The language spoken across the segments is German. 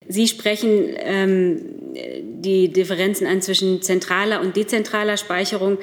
Sie sprechen die Differenzen an zwischen zentraler und dezentraler Speicherung.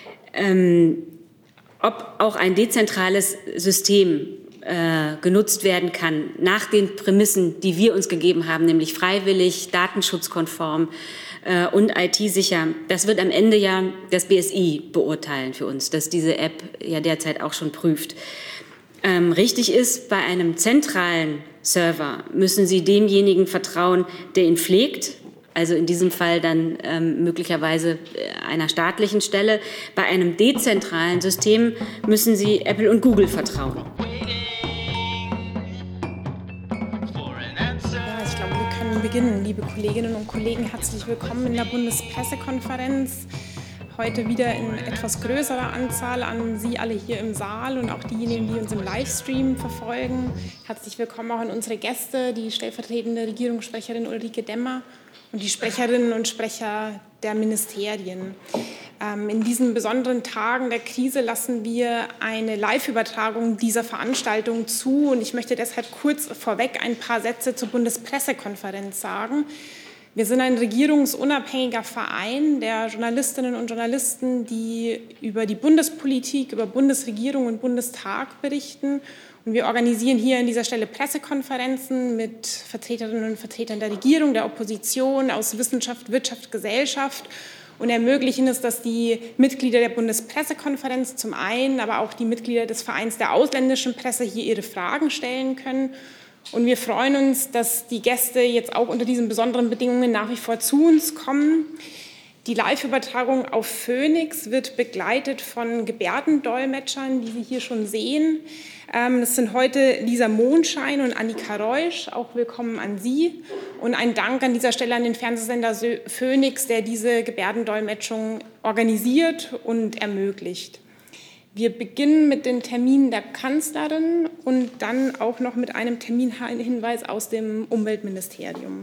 Ob auch ein dezentrales System genutzt werden kann, nach den Prämissen, die wir uns gegeben haben, nämlich freiwillig, datenschutzkonform und IT-sicher. Das wird am Ende ja das BSI beurteilen für uns, das diese App ja derzeit auch schon prüft. Richtig ist, bei einem zentralen Server müssen Sie demjenigen vertrauen, der ihn pflegt, also in diesem Fall dann möglicherweise einer staatlichen Stelle. Bei einem dezentralen System müssen Sie Apple und Google vertrauen. Beginnen, liebe Kolleginnen und Kollegen, herzlich willkommen in der Bundespressekonferenz. Heute wieder in etwas größerer Anzahl an Sie alle hier im Saal und auch diejenigen, die uns im Livestream verfolgen. Herzlich willkommen auch an unsere Gäste, die stellvertretende Regierungssprecherin Ulrike Demmer und die Sprecherinnen und Sprecher der Ministerien. In diesen besonderen Tagen der Krise lassen wir eine Live-Übertragung dieser Veranstaltung zu. Und ich möchte deshalb kurz vorweg ein paar Sätze zur Bundespressekonferenz sagen. Wir sind ein regierungsunabhängiger Verein der Journalistinnen und Journalisten, die über die Bundespolitik, über Bundesregierung und Bundestag berichten. Und wir organisieren hier an dieser Stelle Pressekonferenzen mit Vertreterinnen und Vertretern der Regierung, der Opposition, aus Wissenschaft, Wirtschaft, Gesellschaft und ermöglichen es, dass die Mitglieder der Bundespressekonferenz zum einen, aber auch die Mitglieder des Vereins der ausländischen Presse hier ihre Fragen stellen können. Und wir freuen uns, dass die Gäste jetzt auch unter diesen besonderen Bedingungen nach wie vor zu uns kommen. Die Live-Übertragung auf Phoenix wird begleitet von Gebärdendolmetschern, die Sie hier schon sehen. Das sind heute Lisa Mondschein und Annika Reusch. Auch willkommen an Sie. Und ein Dank an dieser Stelle an den Fernsehsender Phoenix, der diese Gebärdendolmetschung organisiert und ermöglicht. Wir beginnen mit den Terminen der Kanzlerin und dann auch noch mit einem Terminhinweis aus dem Umweltministerium.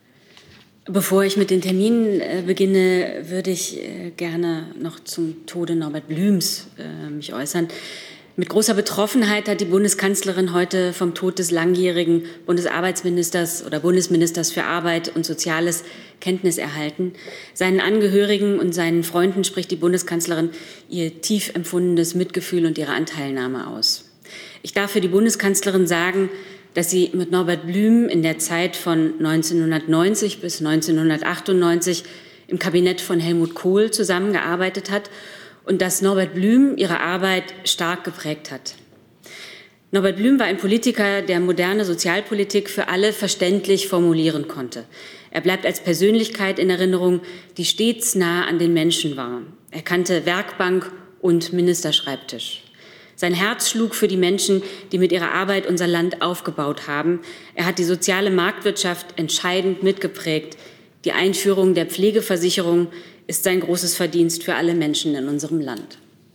Bevor ich mit den Terminen beginne, würde ich gerne noch zum Tode Norbert Blüms mich äußern. Mit großer Betroffenheit hat die Bundeskanzlerin heute vom Tod des langjährigen Bundesarbeitsministers oder Bundesministers für Arbeit und Soziales Kenntnis erhalten. Seinen Angehörigen und seinen Freunden spricht die Bundeskanzlerin ihr tief empfundenes Mitgefühl und ihre Anteilnahme aus. Ich darf für die Bundeskanzlerin sagen, dass sie mit Norbert Blüm in der Zeit von 1990 bis 1998 im Kabinett von Helmut Kohl zusammengearbeitet hat und dass Norbert Blüm ihre Arbeit stark geprägt hat. Norbert Blüm war ein Politiker, der moderne Sozialpolitik für alle verständlich formulieren konnte. Er bleibt als Persönlichkeit in Erinnerung, die stets nah an den Menschen war. Er kannte Werkbank und Ministerschreibtisch. Sein Herz schlug für die Menschen, die mit ihrer Arbeit unser Land aufgebaut haben. Er hat die soziale Marktwirtschaft entscheidend mitgeprägt. Die Einführung der Pflegeversicherung ist sein großes Verdienst für alle Menschen in unserem Land.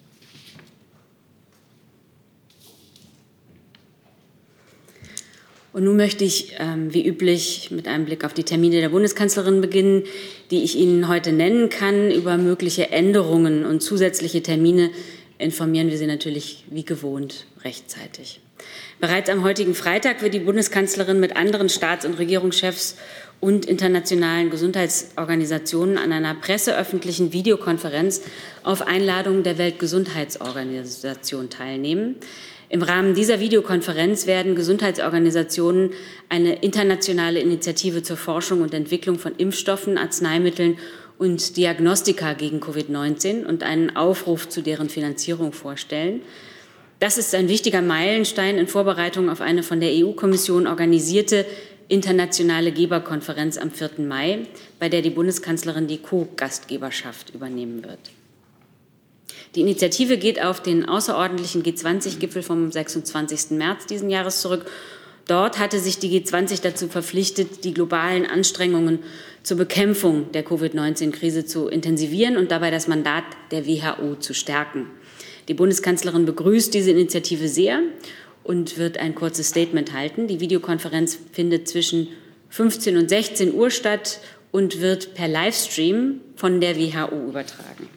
Und nun möchte ich, wie üblich, mit einem Blick auf die Termine der Bundeskanzlerin beginnen, die ich Ihnen heute nennen kann. Über mögliche Änderungen und zusätzliche Termine informieren wir Sie natürlich wie gewohnt rechtzeitig. Bereits am heutigen Freitag wird die Bundeskanzlerin mit anderen Staats- und Regierungschefs und internationalen Gesundheitsorganisationen an einer presseöffentlichen Videokonferenz auf Einladung der Weltgesundheitsorganisation teilnehmen. Im Rahmen dieser Videokonferenz werden Gesundheitsorganisationen eine internationale Initiative zur Forschung und Entwicklung von Impfstoffen, Arzneimitteln und Diagnostika gegen Covid-19 und einen Aufruf zu deren Finanzierung vorstellen. Das ist ein wichtiger Meilenstein in Vorbereitung auf eine von der EU-Kommission organisierte internationale Geberkonferenz am 4. Mai, bei der die Bundeskanzlerin die Co-Gastgeberschaft übernehmen wird. Die Initiative geht auf den außerordentlichen G20-Gipfel vom 26. März diesen Jahres zurück. Dort hatte sich die G20 dazu verpflichtet, die globalen Anstrengungen zur Bekämpfung der Covid-19-Krise zu intensivieren und dabei das Mandat der WHO zu stärken. Die Bundeskanzlerin begrüßt diese Initiative sehr und wird ein kurzes Statement halten. Die Videokonferenz findet zwischen 15 und 16 Uhr statt und wird per Livestream von der WHO übertragen.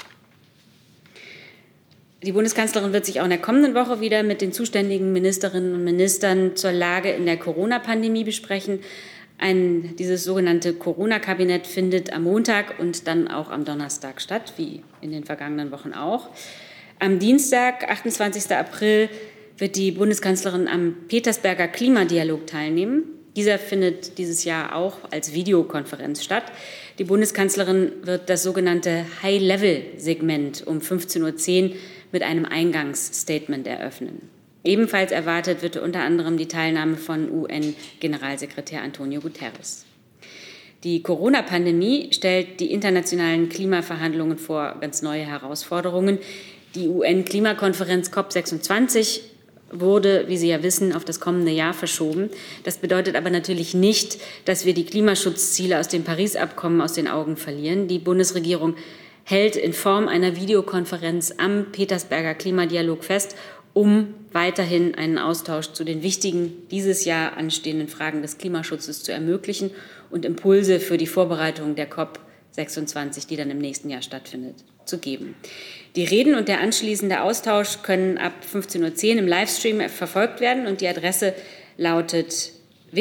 Die Bundeskanzlerin wird sich auch in der kommenden Woche wieder mit den zuständigen Ministerinnen und Ministern zur Lage in der Corona-Pandemie besprechen. Dieses sogenannte Corona-Kabinett findet am Montag und dann auch am Donnerstag statt, wie in den vergangenen Wochen auch. Am Dienstag, 28. April, wird die Bundeskanzlerin am Petersberger Klimadialog teilnehmen. Dieser findet dieses Jahr auch als Videokonferenz statt. Die Bundeskanzlerin wird das sogenannte High-Level-Segment um 15.10 Uhr mit einem Eingangsstatement eröffnen. Ebenfalls erwartet wird unter anderem die Teilnahme von UN-Generalsekretär Antonio Guterres. Die Corona-Pandemie stellt die internationalen Klimaverhandlungen vor ganz neue Herausforderungen. Die UN-Klimakonferenz COP26 wurde, wie Sie ja wissen, auf das kommende Jahr verschoben. Das bedeutet aber natürlich nicht, dass wir die Klimaschutzziele aus dem Paris-Abkommen aus den Augen verlieren. Die Bundesregierung hält in Form einer Videokonferenz am Petersberger Klimadialog fest, um weiterhin einen Austausch zu den wichtigen, dieses Jahr anstehenden Fragen des Klimaschutzes zu ermöglichen und Impulse für die Vorbereitung der COP26, die dann im nächsten Jahr stattfindet, zu geben. Die Reden und der anschließende Austausch können ab 15.10 Uhr im Livestream verfolgt werden und die Adresse lautet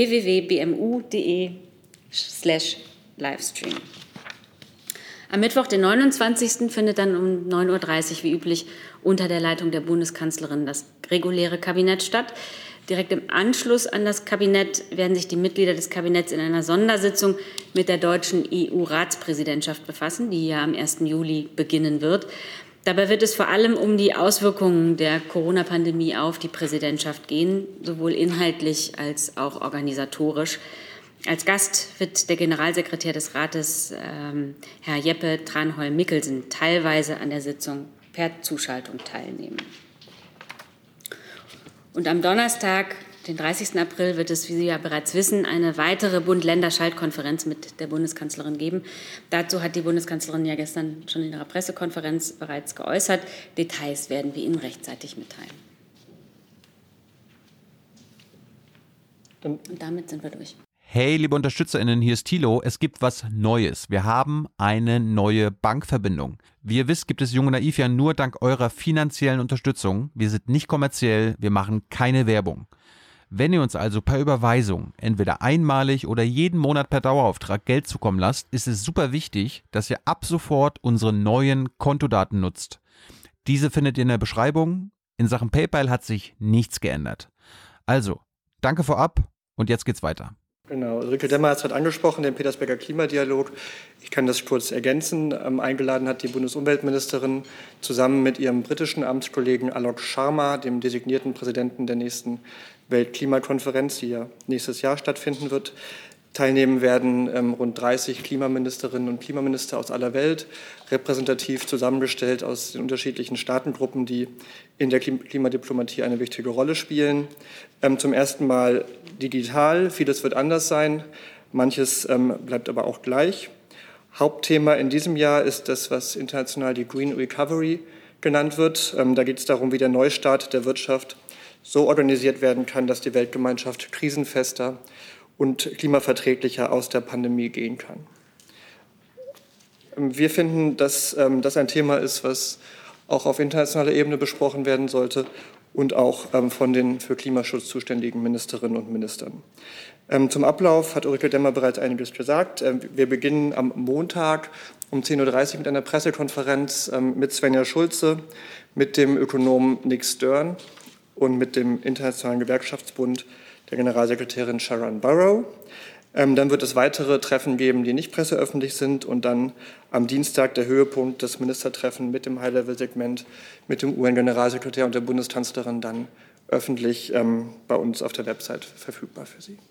www.bmu.de/Livestream. Am Mittwoch, den 29. findet dann um 9.30 Uhr wie üblich unter der Leitung der Bundeskanzlerin das reguläre Kabinett statt. Direkt im Anschluss an das Kabinett werden sich die Mitglieder des Kabinetts in einer Sondersitzung mit der deutschen EU-Ratspräsidentschaft befassen, die ja am 1. Juli beginnen wird. Dabei wird es vor allem um die Auswirkungen der Corona-Pandemie auf die Präsidentschaft gehen, sowohl inhaltlich als auch organisatorisch. Als Gast wird der Generalsekretär des Rates, Herr Jeppe Tranholm-Mikkelsen, teilweise an der Sitzung per Zuschaltung teilnehmen. Und am Donnerstag, den 30. April, wird es, wie Sie ja bereits wissen, eine weitere Bund-Länder-Schaltkonferenz mit der Bundeskanzlerin geben. Dazu hat die Bundeskanzlerin ja gestern schon in ihrer Pressekonferenz bereits geäußert. Details werden wir Ihnen rechtzeitig mitteilen. Und damit sind wir durch. Hey, liebe UnterstützerInnen, hier ist Thilo. Es gibt was Neues. Wir haben eine neue Bankverbindung. Wie ihr wisst, gibt es Jung und Naiv ja nur dank eurer finanziellen Unterstützung. Wir sind nicht kommerziell, wir machen keine Werbung. Wenn ihr uns also per Überweisung, entweder einmalig oder jeden Monat per Dauerauftrag Geld zukommen lasst, ist es super wichtig, dass ihr ab sofort unsere neuen Kontodaten nutzt. Diese findet ihr in der Beschreibung. In Sachen PayPal hat sich nichts geändert. Also, danke vorab und jetzt geht's weiter. Genau, Ulrike Demmer hat es gerade angesprochen, den Petersberger Klimadialog. Ich kann das kurz ergänzen. Eingeladen hat die Bundesumweltministerin zusammen mit ihrem britischen Amtskollegen Alok Sharma, dem designierten Präsidenten der nächsten Weltklimakonferenz, die ja nächstes Jahr stattfinden wird. Teilnehmen werden rund 30 Klimaministerinnen und Klimaminister aus aller Welt, repräsentativ zusammengestellt aus den unterschiedlichen Staatengruppen, die in der Klimadiplomatie eine wichtige Rolle spielen. Zum ersten Mal digital, vieles wird anders sein, manches bleibt aber auch gleich. Hauptthema in diesem Jahr ist das, was international die Green Recovery genannt wird. Da geht es darum, wie der Neustart der Wirtschaft so organisiert werden kann, dass die Weltgemeinschaft krisenfester und klimaverträglicher aus der Pandemie gehen kann. Wir finden, dass das ein Thema ist, was auch auf internationaler Ebene besprochen werden sollte und auch von den für Klimaschutz zuständigen Ministerinnen und Ministern. Zum Ablauf hat Ulrike Demmer bereits einiges gesagt. Wir beginnen am Montag um 10.30 Uhr mit einer Pressekonferenz mit Svenja Schulze, mit dem Ökonomen Nick Stern und mit dem Internationalen Gewerkschaftsbund der Generalsekretärin Sharon Burrow. Dann wird es weitere Treffen geben, die nicht presseöffentlich sind und dann am Dienstag der Höhepunkt des Ministertreffen mit dem High-Level-Segment, mit dem UN-Generalsekretär und der Bundeskanzlerin dann öffentlich bei uns auf der Website verfügbar für Sie.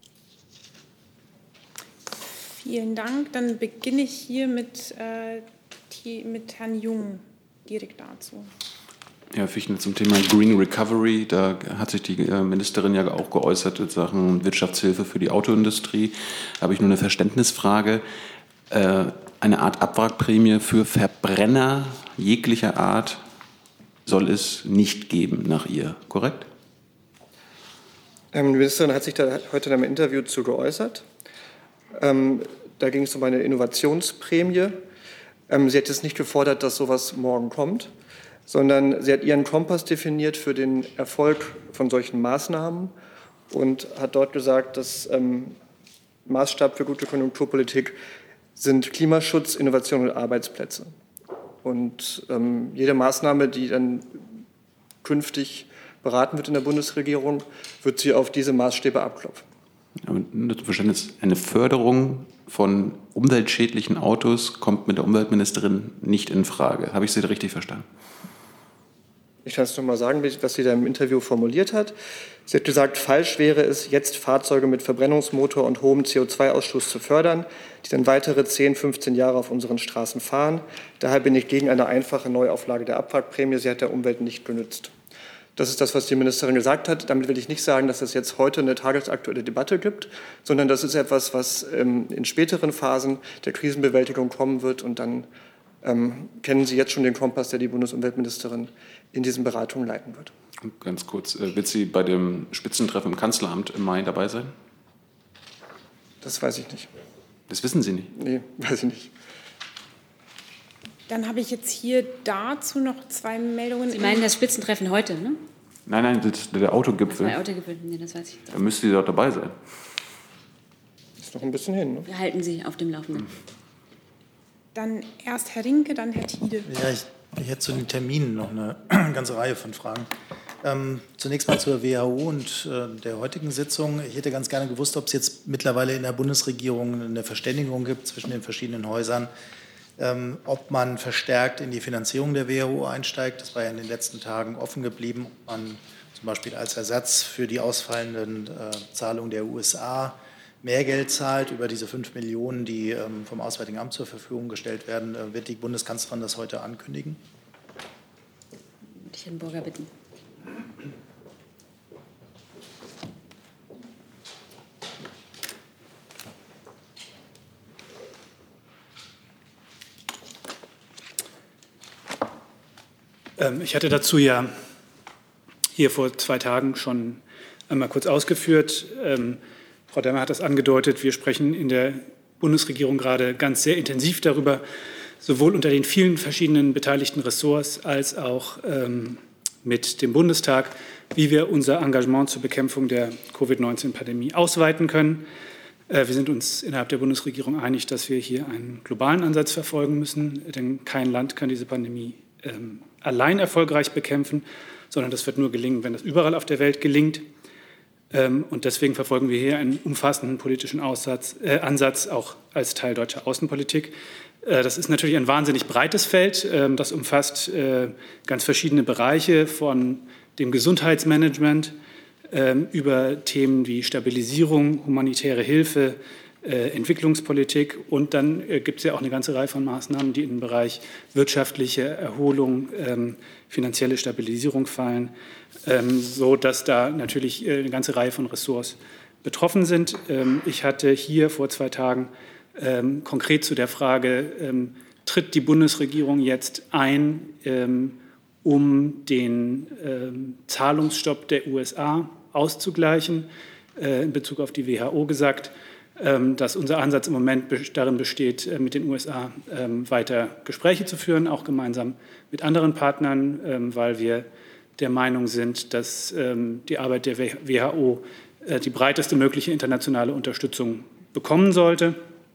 Vielen Dank. Dann beginne ich hier mit Herrn Jung direkt dazu. Ja, Fichtner, zum Thema Green Recovery, da hat sich die Ministerin ja auch geäußert in Sachen Wirtschaftshilfe für die Autoindustrie. Da habe ich nur eine Verständnisfrage. Eine Art Abwrackprämie für Verbrenner jeglicher Art soll es nicht geben nach ihr, korrekt? Die Ministerin hat sich da heute in einem Interview zu geäußert. Da ging es um eine Innovationsprämie. Sie hat jetzt nicht gefordert, dass sowas morgen kommt, sondern sie hat ihren Kompass definiert für den Erfolg von solchen Maßnahmen und hat dort gesagt, dass Maßstab für gute Konjunkturpolitik sind Klimaschutz, Innovation und Arbeitsplätze. Und jede Maßnahme, die dann künftig beraten wird in der Bundesregierung, wird sie auf diese Maßstäbe abklopfen. Verständnis, eine Förderung von umweltschädlichen Autos kommt mit der Umweltministerin nicht in Frage. Habe ich Sie richtig verstanden? Ich kann es noch mal sagen, was sie da im Interview formuliert hat. Sie hat gesagt, falsch wäre es, jetzt Fahrzeuge mit Verbrennungsmotor und hohem CO2-Ausstoß zu fördern, die dann weitere 10, 15 Jahre auf unseren Straßen fahren. Daher bin ich gegen eine einfache Neuauflage der Abwrackprämie. Sie hat der Umwelt nicht genützt. Das ist das, was die Ministerin gesagt hat. Damit will ich nicht sagen, dass es jetzt heute eine tagesaktuelle Debatte gibt, sondern das ist etwas, was in späteren Phasen der Krisenbewältigung kommen wird. Und dann kennen Sie jetzt schon den Kompass, der die Bundesumweltministerin in diesen Beratungen leiten wird. Ganz kurz, wird sie bei dem Spitzentreffen im Kanzleramt im Mai dabei sein? Das weiß ich nicht. Das wissen Sie nicht? Nee, weiß ich nicht. Dann habe ich jetzt hier dazu noch 2 Meldungen. Sie meinen das Spitzentreffen heute, ne? Nein, der Autogipfel. Der Autogipfel, nee, das weiß ich jetzt auch. Da müsste sie doch dabei sein. Ist noch ein bisschen hin, ne? Wir halten Sie auf dem Laufenden. Dann erst Herr Rinke, dann Herr Tiede. Ja, ich hätte zu den Terminen noch eine ganze Reihe von Fragen. Zunächst mal zur WHO und der heutigen Sitzung. Ich hätte ganz gerne gewusst, ob es jetzt mittlerweile in der Bundesregierung eine Verständigung gibt zwischen den verschiedenen Häusern, ob man verstärkt in die Finanzierung der WHO einsteigt. Das war ja in den letzten Tagen offen geblieben, ob man zum Beispiel als Ersatz für die ausfallenden Zahlungen der USA mehr Geld zahlt über diese 5 Millionen, die vom Auswärtigen Amt zur Verfügung gestellt werden. Wird die Bundeskanzlerin das heute ankündigen? Würde ich Herrn Burger bitten. Ich hatte dazu ja hier vor 2 Tagen schon einmal kurz ausgeführt. Frau Demmer hat das angedeutet. Wir sprechen in der Bundesregierung gerade ganz sehr intensiv darüber, sowohl unter den vielen verschiedenen beteiligten Ressorts als auch mit dem Bundestag, wie wir unser Engagement zur Bekämpfung der Covid-19-Pandemie ausweiten können. Wir sind uns innerhalb der Bundesregierung einig, dass wir hier einen globalen Ansatz verfolgen müssen, denn kein Land kann diese Pandemie allein erfolgreich bekämpfen, sondern das wird nur gelingen, wenn das überall auf der Welt gelingt. Und deswegen verfolgen wir hier einen umfassenden politischen Ansatz, auch als Teil deutscher Außenpolitik. Das ist natürlich ein wahnsinnig breites Feld. Das umfasst ganz verschiedene Bereiche von dem Gesundheitsmanagement über Themen wie Stabilisierung, humanitäre Hilfe, Entwicklungspolitik. Und dann gibt es ja auch eine ganze Reihe von Maßnahmen, die in den Bereich wirtschaftliche Erholung, finanzielle Stabilisierung fallen, so dass da natürlich eine ganze Reihe von Ressorts betroffen sind. Ich hatte hier vor 2 Tagen konkret zu der Frage, tritt die Bundesregierung jetzt ein, um den Zahlungsstopp der USA auszugleichen, in Bezug auf die WHO gesagt, dass unser Ansatz im Moment darin besteht, mit den USA weiter Gespräche zu führen, auch gemeinsam mit anderen Partnern, weil wir der Meinung sind, dass die Arbeit der WHO die breiteste mögliche internationale Unterstützung bekommen sollte.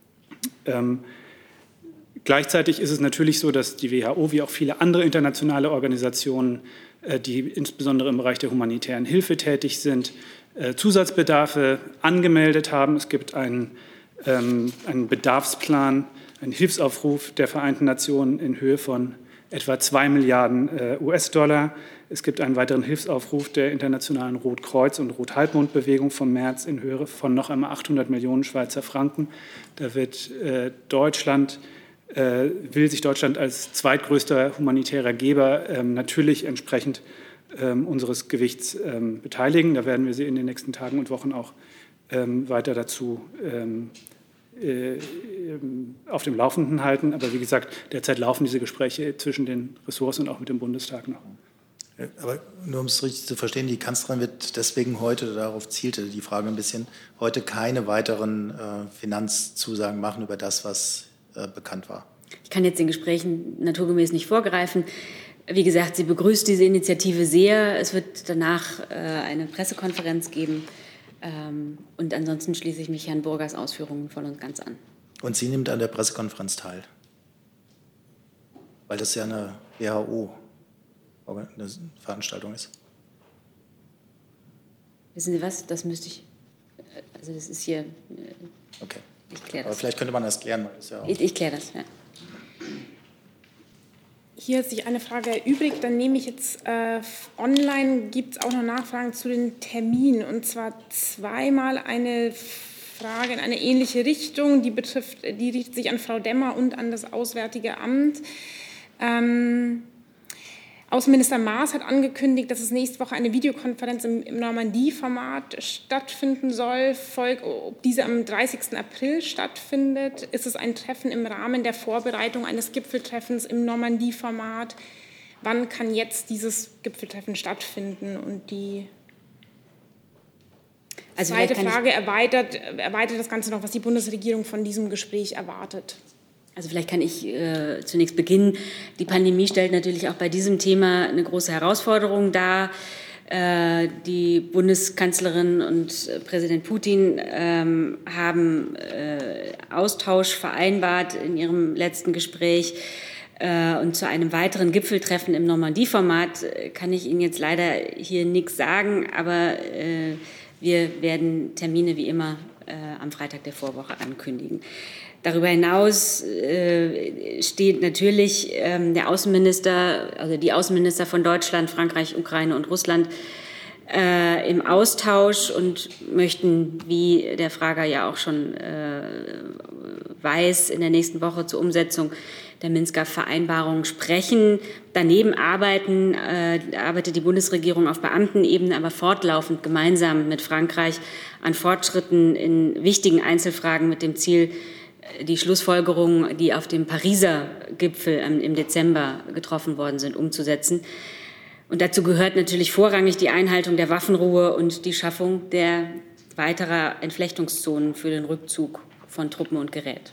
Gleichzeitig ist es natürlich so, dass die WHO wie auch viele andere internationale Organisationen, die insbesondere im Bereich der humanitären Hilfe tätig sind, Zusatzbedarfe angemeldet haben. Es gibt einen Bedarfsplan, einen Hilfsaufruf der Vereinten Nationen in Höhe von etwa 2 Milliarden US-Dollar. Es gibt einen weiteren Hilfsaufruf der Internationalen Rotkreuz- und Rothalbmondbewegung vom März in Höhe von noch einmal 800 Millionen Schweizer Franken. Da wird will sich Deutschland als zweitgrößter humanitärer Geber natürlich entsprechend unseres Gewichts beteiligen. Da werden wir Sie in den nächsten Tagen und Wochen auch weiter dazu auf dem Laufenden halten. Aber wie gesagt, derzeit laufen diese Gespräche zwischen den Ressorts und auch mit dem Bundestag noch. Aber nur um es richtig zu verstehen, die Kanzlerin wird deswegen heute, darauf zielte die Frage ein bisschen, heute keine weiteren Finanzzusagen machen über das, was bekannt war. Ich kann jetzt den Gesprächen naturgemäß nicht vorgreifen. Wie gesagt, sie begrüßt diese Initiative sehr. Es wird danach eine Pressekonferenz geben. Und ansonsten schließe ich mich Herrn Burgers Ausführungen voll und ganz an. Und sie nimmt an der Pressekonferenz teil? Weil das ja eine WHO-Veranstaltung ist. Wissen Sie was? Das müsste ich, also das ist hier, okay. Ich kläre das. Aber vielleicht könnte man das klären. Weil das ja auch ich kläre das, ja. Hier hat sich eine Frage erübrigt, dann nehme ich jetzt online, gibt es auch noch Nachfragen zu den Terminen, und zwar zweimal eine Frage in eine ähnliche Richtung, die richtet sich an Frau Demmer und an das Auswärtige Amt. Außenminister Maas hat angekündigt, dass es nächste Woche eine Videokonferenz im Normandie-Format stattfinden soll. Ob diese am 30. April stattfindet, ist es ein Treffen im Rahmen der Vorbereitung eines Gipfeltreffens im Normandie-Format? Wann kann jetzt dieses Gipfeltreffen stattfinden? Und die zweite Frage erweitert das Ganze noch, was die Bundesregierung von diesem Gespräch erwartet. Also vielleicht kann ich zunächst beginnen. Die Pandemie stellt natürlich auch bei diesem Thema eine große Herausforderung dar. Die Bundeskanzlerin und Präsident Putin haben Austausch vereinbart in ihrem letzten Gespräch. Und zu einem weiteren Gipfeltreffen im Normandie-Format kann ich Ihnen jetzt leider hier nichts sagen. Aber wir werden Termine wie immer am Freitag der Vorwoche ankündigen. Darüber hinaus steht natürlich der Außenminister, also die Außenminister von Deutschland, Frankreich, Ukraine und Russland im Austausch und möchten, wie der Frager ja auch schon weiß, in der nächsten Woche zur Umsetzung der Minsker Vereinbarung sprechen. Daneben arbeitet die Bundesregierung auf Beamtenebene, aber fortlaufend gemeinsam mit Frankreich an Fortschritten in wichtigen Einzelfragen mit dem Ziel, die Schlussfolgerungen, die auf dem Pariser Gipfel im Dezember getroffen worden sind, umzusetzen. Und dazu gehört natürlich vorrangig die Einhaltung der Waffenruhe und die Schaffung der weiterer Entflechtungszonen für den Rückzug von Truppen und Gerät.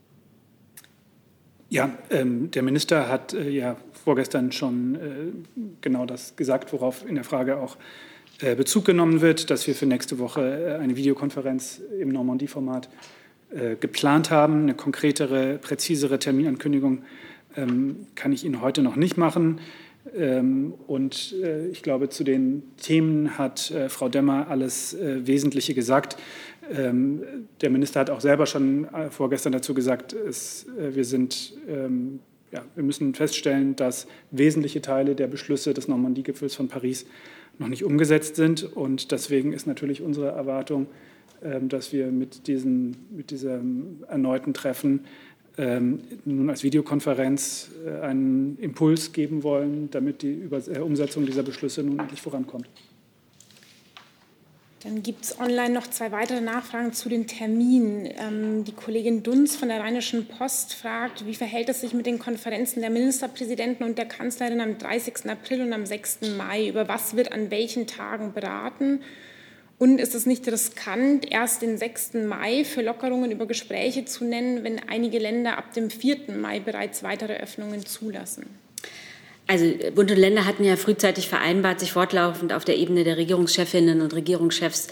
Ja, der Minister hat ja vorgestern schon genau das gesagt, worauf in der Frage auch Bezug genommen wird, dass wir für nächste Woche eine Videokonferenz im Normandie-Format geplant haben. Eine konkretere, präzisere Terminankündigung kann ich Ihnen heute noch nicht machen. Und ich glaube, zu den Themen hat Frau Demmer alles Wesentliche gesagt. Der Minister hat auch selber schon vorgestern dazu gesagt, wir müssen feststellen, dass wesentliche Teile der Beschlüsse des Normandie-Gipfels von Paris noch nicht umgesetzt sind. Und deswegen ist natürlich unsere Erwartung, dass wir mit diesem erneuten Treffen nun als Videokonferenz einen Impuls geben wollen, damit die Umsetzung dieser Beschlüsse nun endlich vorankommt. Dann gibt es online noch zwei weitere Nachfragen zu den Terminen. Die Kollegin Dunz von der Rheinischen Post fragt, wie verhält es sich mit den Konferenzen der Ministerpräsidenten und der Kanzlerin am 30. April und am 6. Mai? Über was wird an welchen Tagen beraten? Und ist es nicht riskant, erst den 6. Mai für Lockerungen über Gespräche zu nennen, wenn einige Länder ab dem 4. Mai bereits weitere Öffnungen zulassen? Also Bund und Länder hatten ja frühzeitig vereinbart, sich fortlaufend auf der Ebene der Regierungschefinnen und Regierungschefs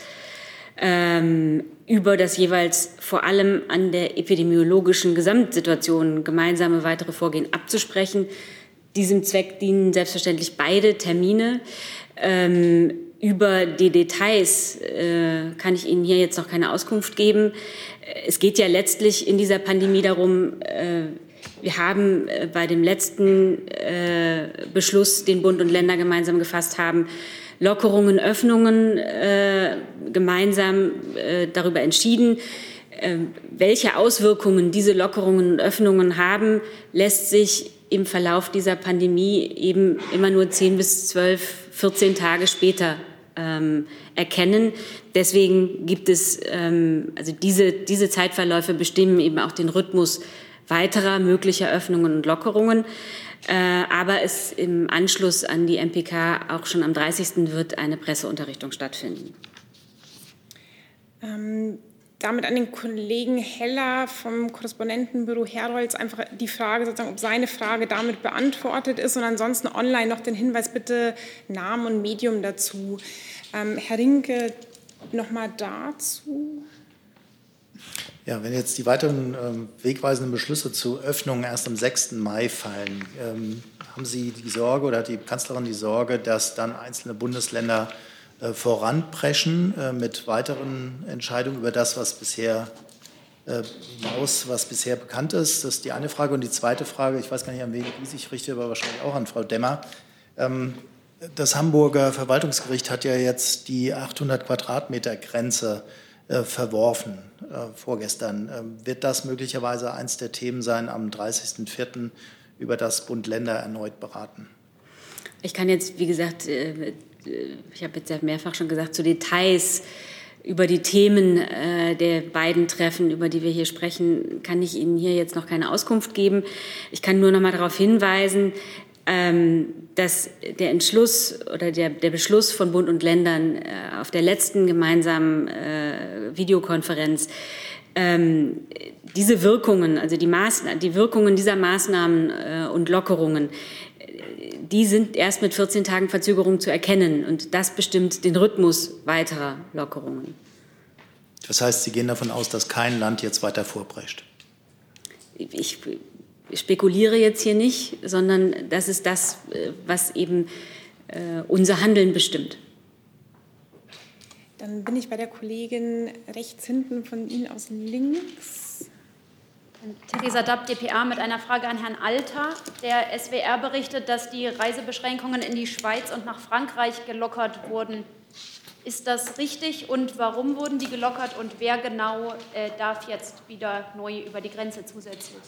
über das jeweils vor allem an der epidemiologischen Gesamtsituation gemeinsame weitere Vorgehen abzusprechen. Diesem Zweck dienen selbstverständlich beide Termine. Über die Details kann ich Ihnen hier jetzt noch keine Auskunft geben. Es geht ja letztlich in dieser Pandemie darum, wir haben bei dem letzten Beschluss, den Bund und Länder gemeinsam gefasst haben, Lockerungen, Öffnungen gemeinsam darüber entschieden. Welche Auswirkungen diese Lockerungen und Öffnungen haben, lässt sich im Verlauf dieser Pandemie eben immer nur 10 bis 12, 14 Tage später erkennen. Deswegen gibt es, also diese Zeitverläufe bestimmen eben auch den Rhythmus weiterer möglicher Öffnungen und Lockerungen. Aber es im Anschluss an die MPK auch schon am 30. wird eine Presseunterrichtung stattfinden. Damit an den Kollegen Heller vom Korrespondentenbüro Herolds einfach die Frage, sozusagen, ob seine Frage damit beantwortet ist, und ansonsten online noch den Hinweis, bitte Namen und Medium dazu. Herr Rinke, Nochmal dazu. Ja, wenn jetzt die weiteren wegweisenden Beschlüsse zur Öffnung erst am 6. Mai fallen, haben Sie die Sorge oder hat die Kanzlerin die Sorge, dass dann einzelne Bundesländer voranpreschen mit weiteren Entscheidungen über das, was bisher bekannt ist? Das ist die eine Frage. Und die zweite Frage, ich weiß gar nicht, an wen die sich richtet, aber wahrscheinlich auch an Frau Demmer. Das Hamburger Verwaltungsgericht hat ja jetzt die 800 Quadratmeter Grenze verworfen vorgestern. Wird das möglicherweise eins der Themen sein, am 30.04. über das Bund-Länder erneut beraten? Ich kann jetzt, wie gesagt, ich habe jetzt ja mehrfach schon gesagt, zu Details über die Themen der beiden Treffen, über die wir hier sprechen, kann ich Ihnen hier jetzt noch keine Auskunft geben. Ich kann nur noch mal darauf hinweisen, dass der Entschluss oder der Beschluss von Bund und Ländern auf der letzten gemeinsamen Videokonferenz diese Wirkungen, also die Wirkungen dieser Maßnahmen und Lockerungen, die sind erst mit 14 Tagen Verzögerung zu erkennen. Und das bestimmt den Rhythmus weiterer Lockerungen. Das heißt, Sie gehen davon aus, dass kein Land jetzt weiter vorprescht? Ich spekuliere jetzt hier nicht, sondern das ist das, was eben unser Handeln bestimmt. Dann bin ich bei der Kollegin rechts hinten von Ihnen aus links. Theresa Dapp, dpa, mit einer Frage an Herrn Alter. Der SWR berichtet, dass die Reisebeschränkungen in die Schweiz und nach Frankreich gelockert wurden. Ist das richtig und warum wurden die gelockert und wer genau darf jetzt wieder neu über die Grenze zusätzlich?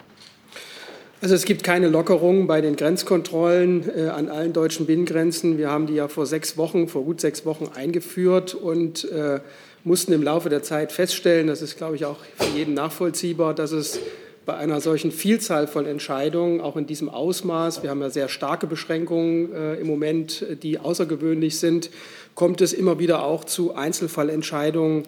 Also es gibt keine Lockerung bei den Grenzkontrollen an allen deutschen Binnengrenzen. Wir haben die ja vor gut 6 Wochen eingeführt und mussten im Laufe der Zeit feststellen, das ist, glaube ich, auch für jeden nachvollziehbar, dass es bei einer solchen Vielzahl von Entscheidungen, auch in diesem Ausmaß, wir haben ja sehr starke Beschränkungen im Moment, die außergewöhnlich sind, kommt es immer wieder auch zu Einzelfallentscheidungen,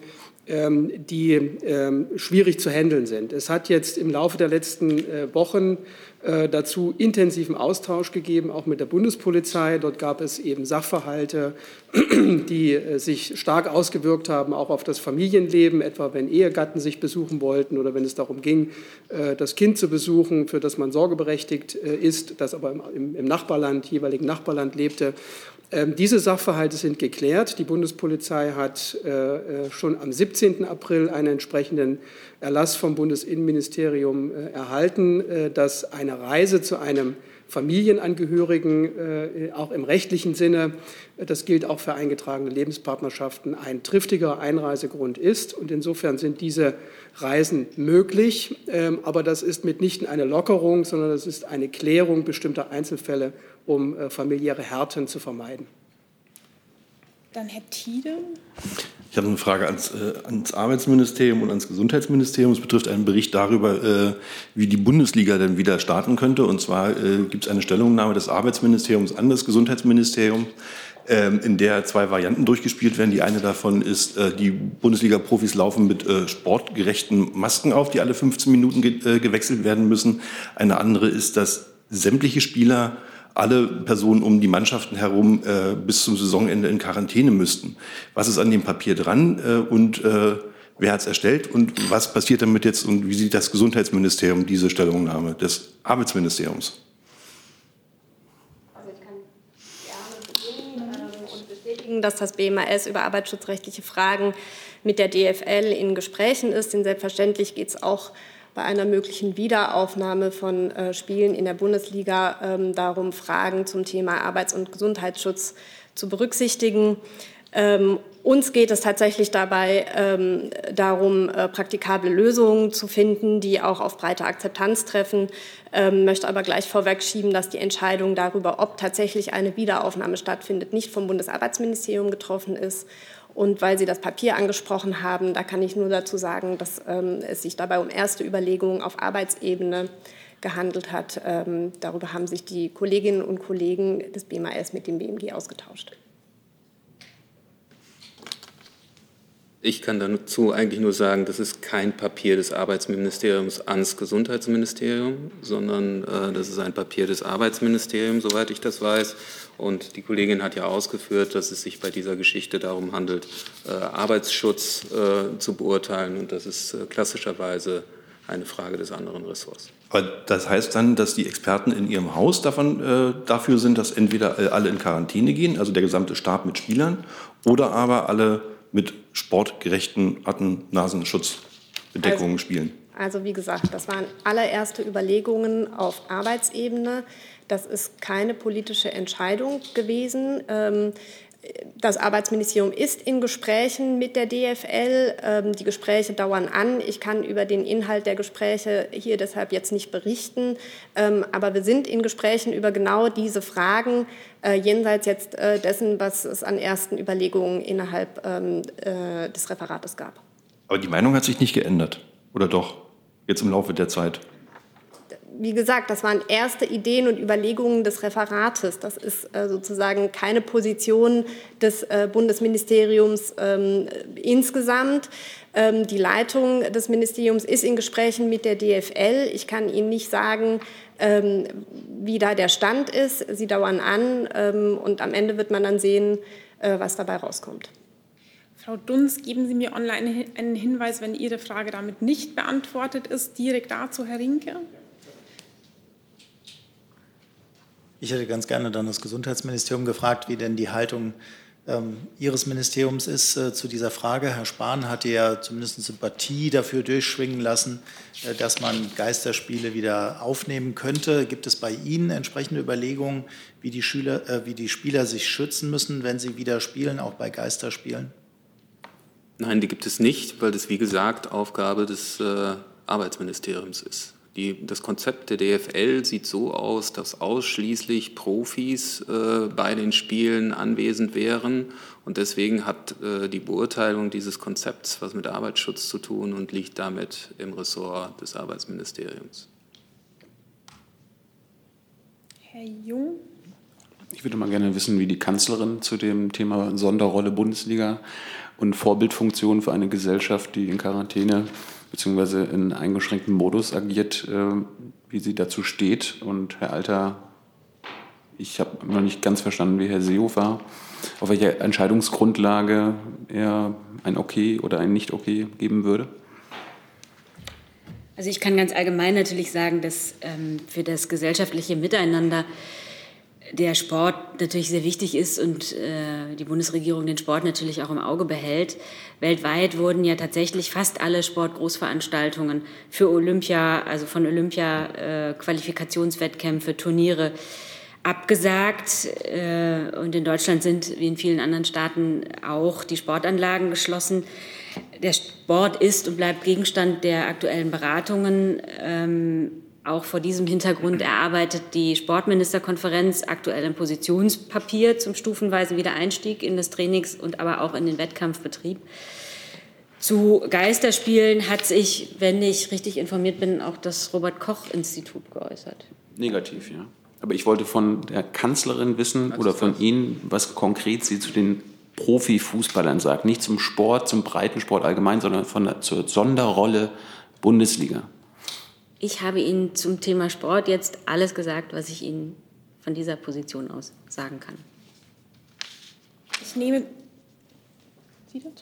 die schwierig zu handeln sind. Es hat jetzt im Laufe der letzten Wochen dazu intensiven Austausch gegeben, auch mit der Bundespolizei. Dort gab es eben Sachverhalte, die sich stark ausgewirkt haben, auch auf das Familienleben, etwa wenn Ehegatten sich besuchen wollten oder wenn es darum ging, das Kind zu besuchen, für das man sorgeberechtigt ist, das aber im Nachbarland, jeweiligen Nachbarland lebte. Diese Sachverhalte sind geklärt. Die Bundespolizei hat schon am 17. April einen entsprechenden Erlass vom Bundesinnenministerium erhalten, dass eine Reise zu einem Familienangehörigen auch im rechtlichen Sinne, das gilt auch für eingetragene Lebenspartnerschaften, ein triftiger Einreisegrund ist. Und insofern sind diese Reisen möglich. Aber das ist mitnichten eine Lockerung, sondern das ist eine Klärung bestimmter Einzelfälle, um familiäre Härten zu vermeiden. Dann Herr Tiede. Ich habe eine Frage ans Arbeitsministerium und ans Gesundheitsministerium. Es betrifft einen Bericht darüber, wie die Bundesliga denn wieder starten könnte. Und zwar gibt es eine Stellungnahme des Arbeitsministeriums an das Gesundheitsministerium, in der 2 Varianten durchgespielt werden. Die eine davon ist, die Bundesliga-Profis laufen mit sportgerechten Masken auf, die alle 15 Minuten gewechselt werden müssen. Eine andere ist, dass sämtliche Spieler, alle Personen um die Mannschaften herum bis zum Saisonende in Quarantäne müssten. Was ist an dem Papier dran und wer hat es erstellt und was passiert damit jetzt und wie sieht das Gesundheitsministerium diese Stellungnahme des Arbeitsministeriums? Also ich kann gerne beginnen und bestätigen, dass das BMAS über arbeitsschutzrechtliche Fragen mit der DFL in Gesprächen ist. Denn selbstverständlich geht es auch bei einer möglichen Wiederaufnahme von Spielen in der Bundesliga darum, Fragen zum Thema Arbeits- und Gesundheitsschutz zu berücksichtigen. Uns geht es tatsächlich dabei darum, praktikable Lösungen zu finden, die auch auf breite Akzeptanz treffen. Möchte aber gleich vorwegschieben, dass die Entscheidung darüber, ob tatsächlich eine Wiederaufnahme stattfindet, nicht vom Bundesarbeitsministerium getroffen ist. Und weil Sie das Papier angesprochen haben, da kann ich nur dazu sagen, dass es sich dabei um erste Überlegungen auf Arbeitsebene gehandelt hat. Darüber haben sich die Kolleginnen und Kollegen des BMAS mit dem BMG ausgetauscht. Ich kann dazu eigentlich nur sagen, das ist kein Papier des Arbeitsministeriums ans Gesundheitsministerium, sondern das ist ein Papier des Arbeitsministeriums, soweit ich das weiß. Und die Kollegin hat ja ausgeführt, dass es sich bei dieser Geschichte darum handelt, Arbeitsschutz zu beurteilen. Und das ist klassischerweise eine Frage des anderen Ressorts. Aber das heißt dann, dass die Experten in ihrem Haus dafür sind, dass entweder alle in Quarantäne gehen, also der gesamte Stab mit Spielern, oder aber alle mit sportgerechten Nasen-Schutzbedeckungen spielen. Also wie gesagt, das waren allererste Überlegungen auf Arbeitsebene. Das ist keine politische Entscheidung gewesen. Das Arbeitsministerium ist in Gesprächen mit der DFL. Die Gespräche dauern an. Ich kann über den Inhalt der Gespräche hier deshalb jetzt nicht berichten. Aber wir sind in Gesprächen über genau diese Fragen, jenseits jetzt dessen, was es an ersten Überlegungen innerhalb des Referates gab. Aber die Meinung hat sich nicht geändert, oder doch, jetzt im Laufe der Zeit? Wie gesagt, das waren erste Ideen und Überlegungen des Referates. Das ist sozusagen keine Position des Bundesministeriums insgesamt. Die Leitung des Ministeriums ist in Gesprächen mit der DFL. Ich kann Ihnen nicht sagen, wie da der Stand ist. Sie dauern an und am Ende wird man dann sehen, was dabei rauskommt. Frau Dunz, geben Sie mir online einen Hinweis, wenn Ihre Frage damit nicht beantwortet ist, direkt dazu, Herr Rinke. Ich hätte ganz gerne dann das Gesundheitsministerium gefragt, wie denn die Haltung Ihres Ministeriums ist zu dieser Frage. Herr Spahn hatte ja zumindest Sympathie dafür durchschwingen lassen, dass man Geisterspiele wieder aufnehmen könnte. Gibt es bei Ihnen entsprechende Überlegungen, wie die Spieler sich schützen müssen, wenn sie wieder spielen, auch bei Geisterspielen? Nein, die gibt es nicht, weil das, wie gesagt, Aufgabe des Arbeitsministeriums ist. Das Konzept der DFL sieht so aus, dass ausschließlich Profis bei den Spielen anwesend wären. Und deswegen hat die Beurteilung dieses Konzepts was mit Arbeitsschutz zu tun und liegt damit im Ressort des Arbeitsministeriums. Herr Jung. Ich würde mal gerne wissen, wie die Kanzlerin zu dem Thema Sonderrolle Bundesliga und Vorbildfunktion für eine Gesellschaft, die in Quarantäne beziehungsweise in eingeschränktem Modus agiert, wie sie dazu steht. Und Herr Alter, ich habe noch nicht ganz verstanden, wie Herr Seehofer, auf welcher Entscheidungsgrundlage er ein Okay oder ein Nicht-Okay geben würde. Also ich kann ganz allgemein natürlich sagen, dass für das gesellschaftliche Miteinander der Sport natürlich sehr wichtig ist und die Bundesregierung den Sport natürlich auch im Auge behält. Weltweit wurden ja tatsächlich fast alle Sportgroßveranstaltungen für Olympia, also von Olympia Qualifikationswettkämpfe, Turniere abgesagt. Und in Deutschland sind, wie in vielen anderen Staaten, auch die Sportanlagen geschlossen. Der Sport ist und bleibt Gegenstand der aktuellen Beratungen. Auch vor diesem Hintergrund erarbeitet die Sportministerkonferenz aktuell ein Positionspapier zum stufenweisen Wiedereinstieg in das Trainings- und aber auch in den Wettkampfbetrieb. Zu Geisterspielen hat sich, wenn ich richtig informiert bin, auch das Robert-Koch-Institut geäußert. Negativ, ja. Aber ich wollte von der Kanzlerin wissen oder von Ihnen, was konkret sie zu den Profifußballern sagt. Nicht zum Sport, zum Breitensport allgemein, sondern zur Sonderrolle Bundesliga. Ich habe Ihnen zum Thema Sport jetzt alles gesagt, was ich Ihnen von dieser Position aus sagen kann. Ich nehme Sie dazu.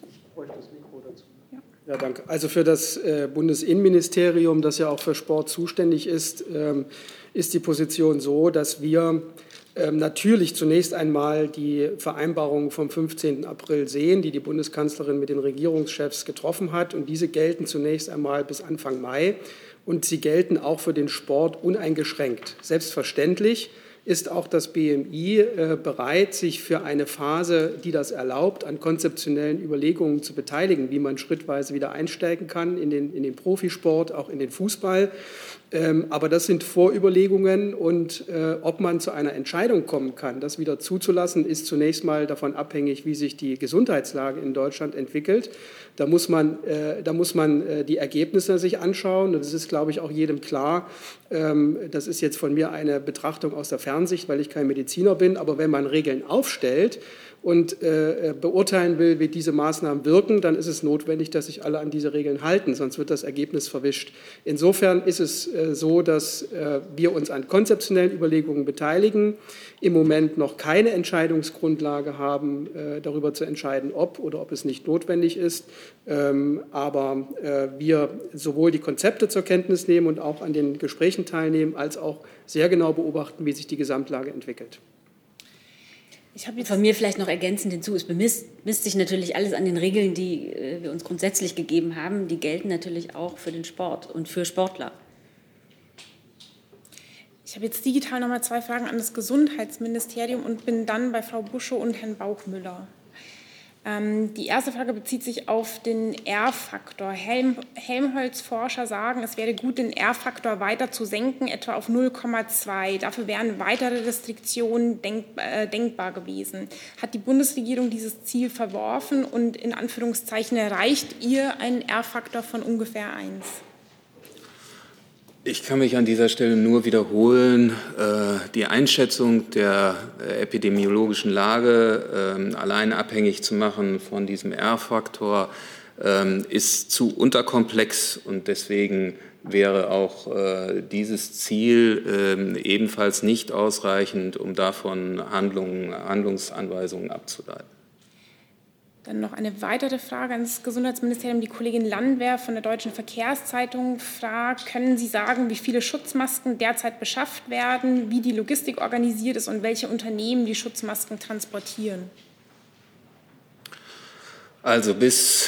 Ja, danke. Also für das Bundesinnenministerium, das ja auch für Sport zuständig ist, ist die Position so, dass wir natürlich zunächst einmal die Vereinbarung vom 15. April sehen, die die Bundeskanzlerin mit den Regierungschefs getroffen hat. Und diese gelten zunächst einmal bis Anfang Mai. Und sie gelten auch für den Sport uneingeschränkt. Selbstverständlich ist auch das BMI bereit, sich für eine Phase, die das erlaubt, an konzeptionellen Überlegungen zu beteiligen, wie man schrittweise wieder einsteigen kann in den Profisport, auch in den Fußball. Aber das sind Vorüberlegungen und ob man zu einer Entscheidung kommen kann, das wieder zuzulassen, ist zunächst mal davon abhängig, wie sich die Gesundheitslage in Deutschland entwickelt. Da muss man die Ergebnisse sich anschauen und das ist, glaube ich, auch jedem klar. Das ist jetzt von mir eine Betrachtung aus der Ferne. Fernsicht, weil ich kein Mediziner bin, aber wenn man Regeln aufstellt und beurteilen will, wie diese Maßnahmen wirken, dann ist es notwendig, dass sich alle an diese Regeln halten, sonst wird das Ergebnis verwischt. Insofern ist es so, dass wir uns an konzeptionellen Überlegungen beteiligen, im Moment noch keine Entscheidungsgrundlage haben, darüber zu entscheiden, ob es nicht notwendig ist, aber wir sowohl die Konzepte zur Kenntnis nehmen und auch an den Gesprächen teilnehmen, als auch sehr genau beobachten, wie sich die Gesamtlage entwickelt. Ich habe von mir vielleicht noch ergänzend hinzu, es bemisst sich natürlich alles an den Regeln, die wir uns grundsätzlich gegeben haben. Die gelten natürlich auch für den Sport und für Sportler. Ich habe jetzt digital noch mal 2 Fragen an das Gesundheitsministerium und bin dann bei Frau Buschow und Herrn Bauchmüller. Die erste Frage bezieht sich auf den R-Faktor. Helmholtz-Forscher sagen, es wäre gut, den R-Faktor weiter zu senken, etwa auf 0,2. Dafür wären weitere Restriktionen denkbar gewesen. Hat die Bundesregierung dieses Ziel verworfen und in Anführungszeichen erreicht ihr einen R-Faktor von ungefähr 1? Ich kann mich an dieser Stelle nur wiederholen. Die Einschätzung der epidemiologischen Lage allein abhängig zu machen von diesem R-Faktor ist zu unterkomplex und deswegen wäre auch dieses Ziel ebenfalls nicht ausreichend, um davon Handlungsanweisungen abzuleiten. Dann noch eine weitere Frage ans Gesundheitsministerium. Die Kollegin Landwehr von der Deutschen Verkehrszeitung fragt, können Sie sagen, wie viele Schutzmasken derzeit beschafft werden, wie die Logistik organisiert ist und welche Unternehmen die Schutzmasken transportieren? Also bis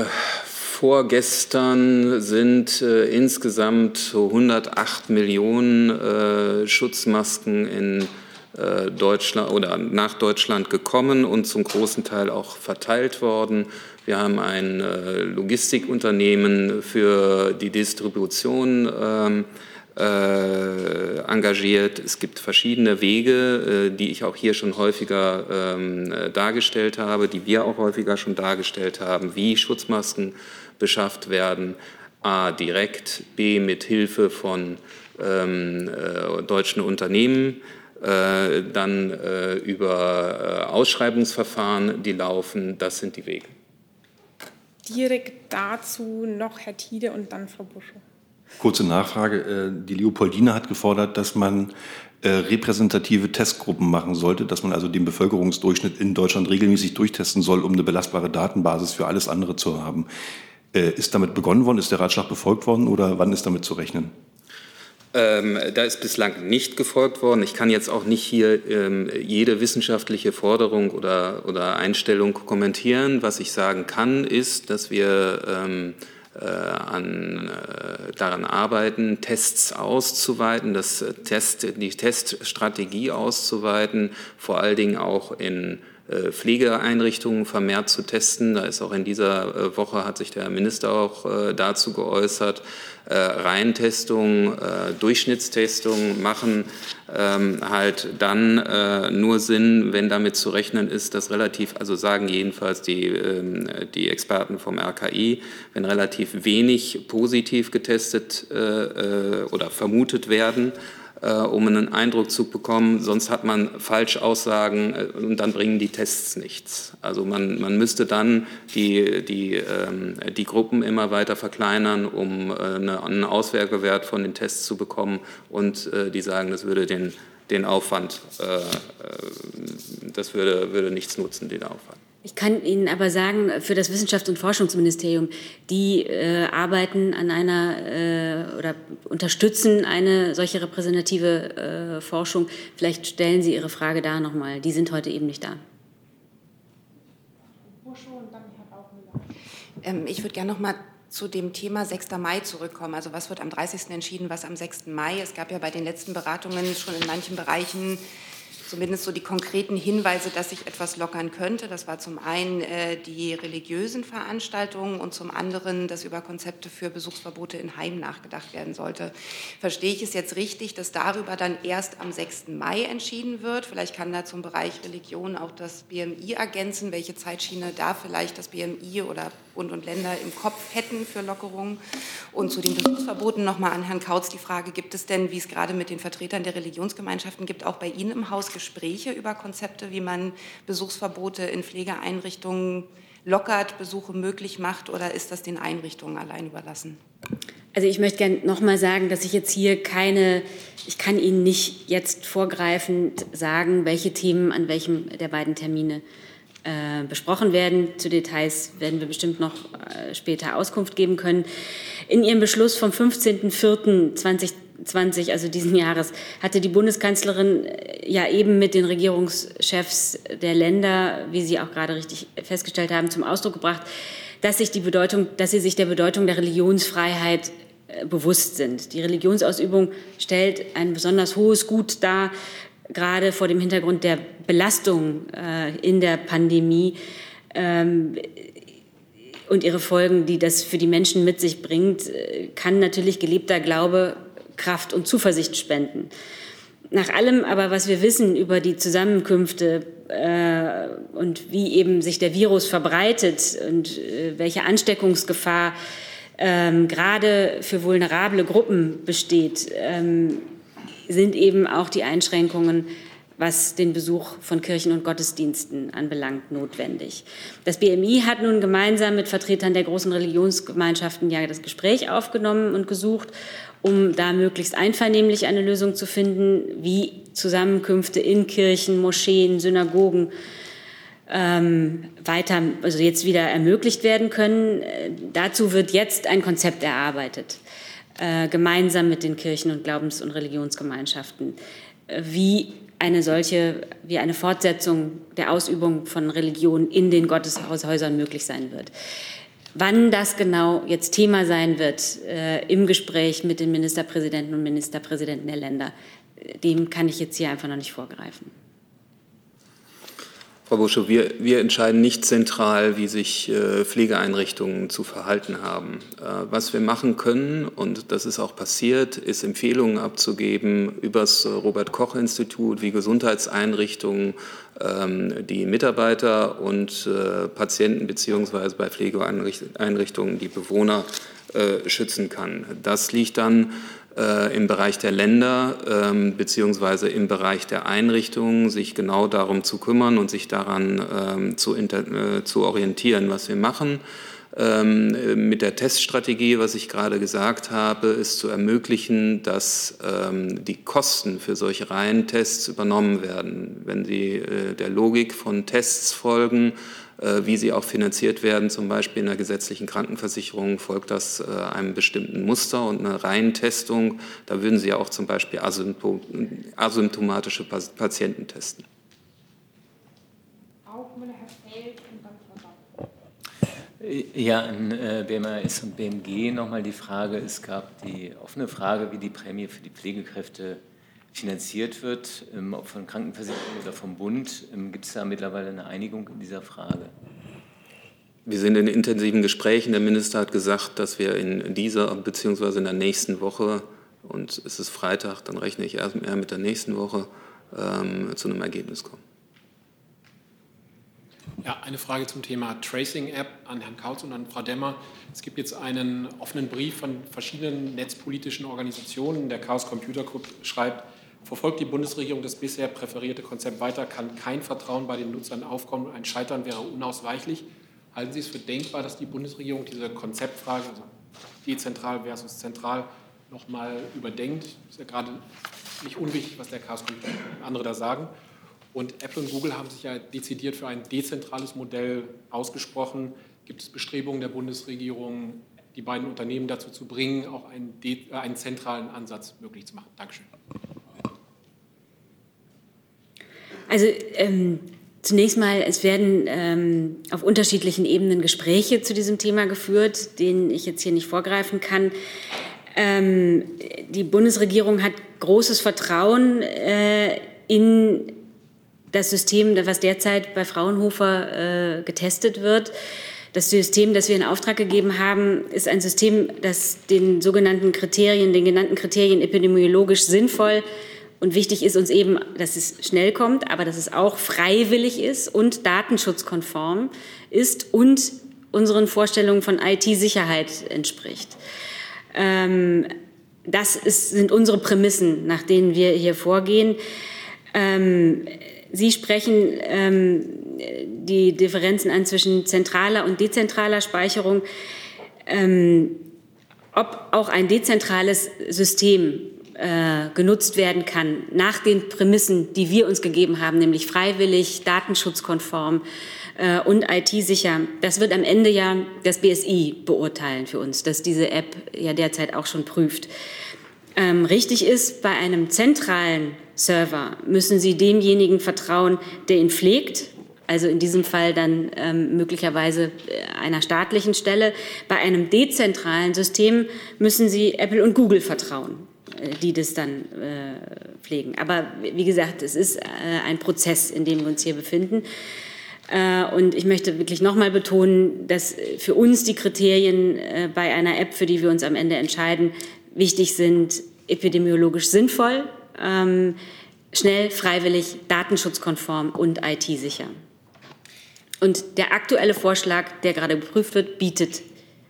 vorgestern sind insgesamt so 108 Millionen Schutzmasken in Deutschland oder nach Deutschland gekommen und zum großen Teil auch verteilt worden. Wir haben ein Logistikunternehmen für die Distribution engagiert. Es gibt verschiedene Wege, die ich auch hier schon häufiger dargestellt habe, die wir auch häufiger schon dargestellt haben, wie Schutzmasken beschafft werden. A, direkt, B, mit Hilfe von deutschen Unternehmen, dann über Ausschreibungsverfahren, die laufen. Das sind die Wege. Direkt dazu noch Herr Tiede und dann Frau Buschow. Kurze Nachfrage. Die Leopoldina hat gefordert, dass man repräsentative Testgruppen machen sollte, dass man also den Bevölkerungsdurchschnitt in Deutschland regelmäßig durchtesten soll, um eine belastbare Datenbasis für alles andere zu haben. Ist damit begonnen worden? Ist der Ratschlag befolgt worden oder wann ist damit zu rechnen? Da ist bislang nicht gefolgt worden. Ich kann jetzt auch nicht hier jede wissenschaftliche Forderung oder Einstellung kommentieren. Was ich sagen kann, ist, dass wir daran arbeiten, Tests auszuweiten, die Teststrategie auszuweiten, vor allen Dingen auch in Pflegeeinrichtungen vermehrt zu testen. Da ist auch in dieser Woche, hat sich der Minister auch dazu geäußert, Reihentestungen, Durchschnittstestungen machen halt dann nur Sinn, wenn damit zu rechnen ist, dass also sagen jedenfalls die Experten vom RKI, wenn relativ wenig positiv getestet oder vermutet werden, um einen Eindruck zu bekommen, sonst hat man Falschaussagen und dann bringen die Tests nichts. Also man müsste dann die Gruppen immer weiter verkleinern, um einen Auswertewert von den Tests zu bekommen und die sagen, das würde den Aufwand, das würde nichts nutzen, den Aufwand. Ich kann Ihnen aber sagen, für das Wissenschafts- und Forschungsministerium, die arbeiten an oder unterstützen eine solche repräsentative Forschung. Vielleicht stellen Sie Ihre Frage da nochmal. Die sind heute eben nicht da. Ich würde gerne noch mal zu dem Thema 6. Mai zurückkommen. Also was wird am 30. entschieden, was am 6. Mai? Es gab ja bei den letzten Beratungen schon in manchen Bereichen zumindest so die konkreten Hinweise, dass sich etwas lockern könnte. Das war zum einen die religiösen Veranstaltungen und zum anderen, dass über Konzepte für Besuchsverbote in Heimen nachgedacht werden sollte. Verstehe ich es jetzt richtig, dass darüber dann erst am 6. Mai entschieden wird? Vielleicht kann da zum Bereich Religion auch das BMI ergänzen, welche Zeitschiene da vielleicht das BMI oder Bund und Länder im Kopf hätten für Lockerungen. Und zu den Besuchsverboten nochmal an Herrn Kautz die Frage, gibt es denn, wie es gerade mit den Vertretern der Religionsgemeinschaften gibt, auch bei Ihnen im Haus Gespräche über Konzepte, wie man Besuchsverbote in Pflegeeinrichtungen lockert, Besuche möglich macht, oder ist das den Einrichtungen allein überlassen? Also ich möchte gerne noch mal sagen, dass ich jetzt hier ich kann Ihnen nicht jetzt vorgreifend sagen, welche Themen an welchem der beiden Termine besprochen werden. Zu Details werden wir bestimmt noch später Auskunft geben können. In Ihrem Beschluss vom 15.04.2020, also diesen Jahres, hatte die Bundeskanzlerin ja eben mit den Regierungschefs der Länder, wie Sie auch gerade richtig festgestellt haben, zum Ausdruck gebracht, dass sie sich der Bedeutung der Religionsfreiheit bewusst sind. Die Religionsausübung stellt ein besonders hohes Gut dar, gerade vor dem Hintergrund der Belastung in der Pandemie und ihre Folgen, die das für die Menschen mit sich bringt, kann natürlich gelebter Glaube Kraft und Zuversicht spenden. Nach allem aber, was wir wissen über die Zusammenkünfte und wie eben sich der Virus verbreitet und welche Ansteckungsgefahr gerade für vulnerable Gruppen besteht, sind eben auch die Einschränkungen, was den Besuch von Kirchen und Gottesdiensten anbelangt, notwendig. Das BMI hat nun gemeinsam mit Vertretern der großen Religionsgemeinschaften ja das Gespräch aufgenommen und gesucht, um da möglichst einvernehmlich eine Lösung zu finden, wie Zusammenkünfte in Kirchen, Moscheen, Synagogen also jetzt wieder ermöglicht werden können. Dazu wird jetzt ein Konzept erarbeitet, gemeinsam mit den Kirchen und Glaubens- und Religionsgemeinschaften, wie eine Fortsetzung der Ausübung von Religion in den Gotteshäusern möglich sein wird. Wann das genau jetzt Thema sein wird im Gespräch mit den Ministerpräsidenten und Ministerpräsidenten der Länder, dem kann ich jetzt hier einfach noch nicht vorgreifen. Frau Buschow, wir entscheiden nicht zentral, wie sich Pflegeeinrichtungen zu verhalten haben. Was wir machen können, und das ist auch passiert, ist Empfehlungen abzugeben über das Robert-Koch-Institut, wie Gesundheitseinrichtungen die Mitarbeiter und Patienten beziehungsweise bei Pflegeeinrichtungen die Bewohner schützen kann. Das liegt dann im Bereich der Länder beziehungsweise im Bereich der Einrichtungen, sich genau darum zu kümmern und sich daran zu orientieren. Was wir machen mit der Teststrategie, was ich gerade gesagt habe, ist zu ermöglichen, dass die Kosten für solche Reihentests übernommen werden. Wenn Sie der Logik von Tests folgen, wie sie auch finanziert werden, zum Beispiel in der gesetzlichen Krankenversicherung, folgt das einem bestimmten Muster und eine Reihentestung. Da würden Sie ja auch zum Beispiel asymptomatische Patienten testen. Ja, an BMAS und BMG nochmal die Frage. Es gab die offene Frage, wie die Prämie für die Pflegekräfte finanziert wird, ob von Krankenversicherung oder vom Bund. Gibt es da mittlerweile eine Einigung in dieser Frage? Wir sind in intensiven Gesprächen. Der Minister hat gesagt, dass wir in dieser bzw. in der nächsten Woche, und es ist Freitag, dann rechne ich erst eher mit der nächsten Woche, zu einem Ergebnis kommen. Ja, eine Frage zum Thema Tracing-App an Herrn Kautz und an Frau Demmer. Es gibt jetzt einen offenen Brief von verschiedenen netzpolitischen Organisationen. Der Chaos Computer Club schreibt, verfolgt die Bundesregierung das bisher präferierte Konzept weiter, kann kein Vertrauen bei den Nutzern aufkommen. Ein Scheitern wäre unausweichlich. Halten Sie es für denkbar, dass die Bundesregierung diese Konzeptfrage, also dezentral versus zentral, noch mal überdenkt? Das ist ja gerade nicht unwichtig, was der Chaos Computer und andere da sagen. Und Apple und Google haben sich ja dezidiert für ein dezentrales Modell ausgesprochen. Gibt es Bestrebungen der Bundesregierung, die beiden Unternehmen dazu zu bringen, auch einen zentralen Ansatz möglich zu machen? Dankeschön. Also zunächst mal, es werden auf unterschiedlichen Ebenen Gespräche zu diesem Thema geführt, denen ich jetzt hier nicht vorgreifen kann. Die Bundesregierung hat großes Vertrauen in das System, was derzeit bei Fraunhofer getestet wird. Das System, das wir in Auftrag gegeben haben, ist ein System, das den genannten Kriterien epidemiologisch sinnvoll und wichtig ist uns eben, dass es schnell kommt, aber dass es auch freiwillig ist und datenschutzkonform ist und unseren Vorstellungen von IT-Sicherheit entspricht. Das sind unsere Prämissen, nach denen wir hier vorgehen. Sie sprechen die Differenzen an zwischen zentraler und dezentraler Speicherung. Ob auch ein dezentrales System genutzt werden kann, nach den Prämissen, die wir uns gegeben haben, nämlich freiwillig, datenschutzkonform und IT-sicher. Das wird am Ende ja das BSI beurteilen für uns, das diese App ja derzeit auch schon prüft. Richtig ist, bei einem zentralen Server müssen Sie demjenigen vertrauen, der ihn pflegt, also in diesem Fall dann möglicherweise einer staatlichen Stelle. Bei einem dezentralen System müssen Sie Apple und Google vertrauen, die das dann pflegen. Aber wie gesagt, es ist ein Prozess, in dem wir uns hier befinden. Und ich möchte wirklich nochmal betonen, dass für uns die Kriterien bei einer App, für die wir uns am Ende entscheiden, wichtig sind: epidemiologisch sinnvoll, schnell, freiwillig, datenschutzkonform und IT-sicher. Und der aktuelle Vorschlag, der gerade geprüft wird, bietet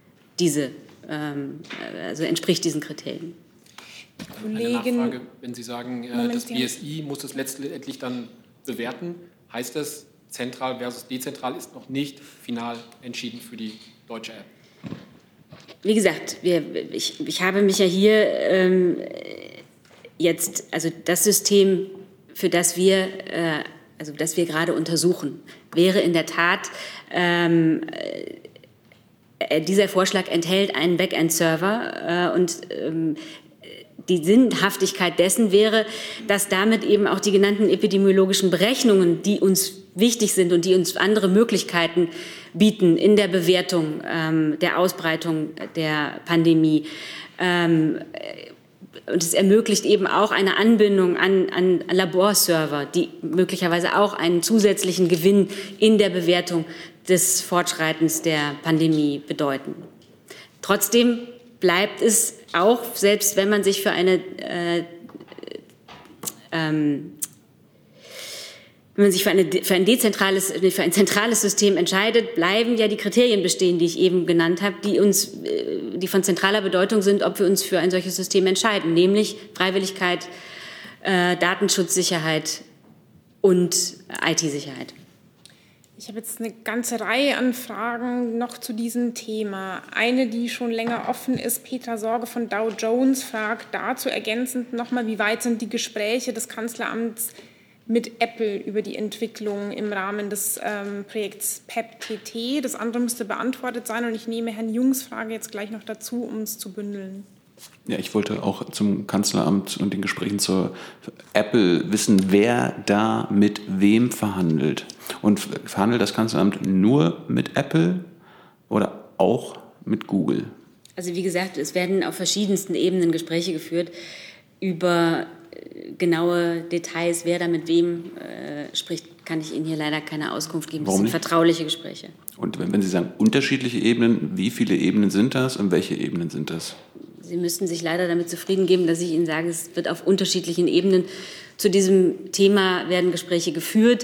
also entspricht diesen Kriterien. Eine Nachfrage, wenn Sie sagen, das BSI muss das letztendlich dann bewerten, heißt das, zentral versus dezentral ist noch nicht final entschieden für die deutsche App? Wie gesagt, ich habe mich ja hier jetzt, also das System, für das wir gerade untersuchen, wäre in der Tat, dieser Vorschlag enthält einen Backend-Server und die Sinnhaftigkeit dessen wäre, dass damit eben auch die genannten epidemiologischen Berechnungen, die uns wichtig sind und die uns andere Möglichkeiten bieten in der Bewertung der Ausbreitung der Pandemie. Und es ermöglicht eben auch eine Anbindung an Laborserver, die möglicherweise auch einen zusätzlichen Gewinn in der Bewertung des Fortschreitens der Pandemie bedeuten. Trotzdem bleibt es auch, selbst wenn man sich für ein zentrales System entscheidet, bleiben ja die Kriterien bestehen, die ich eben genannt habe, die von zentraler Bedeutung sind, ob wir uns für ein solches System entscheiden, nämlich Freiwilligkeit, Datenschutzsicherheit und IT-Sicherheit. Ich habe jetzt eine ganze Reihe an Fragen noch zu diesem Thema. Eine, die schon länger offen ist: Petra Sorge von Dow Jones fragt dazu ergänzend nochmal, wie weit sind die Gespräche des Kanzleramts mit Apple über die Entwicklung im Rahmen des Projekts PEP-TT. Das andere müsste beantwortet sein, und ich nehme Herrn Jungs Frage jetzt gleich noch dazu, um es zu bündeln. Ja, ich wollte auch zum Kanzleramt und den Gesprächen zur Apple wissen, wer da mit wem verhandelt. Und verhandelt das Kanzleramt nur mit Apple oder auch mit Google? Also wie gesagt, es werden auf verschiedensten Ebenen Gespräche geführt über genaue Details, wer da mit wem spricht, kann ich Ihnen hier leider keine Auskunft geben. Das sind vertrauliche Gespräche. Und wenn Sie sagen unterschiedliche Ebenen, wie viele Ebenen sind das und welche Ebenen sind das? Sie müssten sich leider damit zufrieden geben, dass ich Ihnen sage, es wird auf unterschiedlichen Ebenen zu diesem Thema werden Gespräche geführt.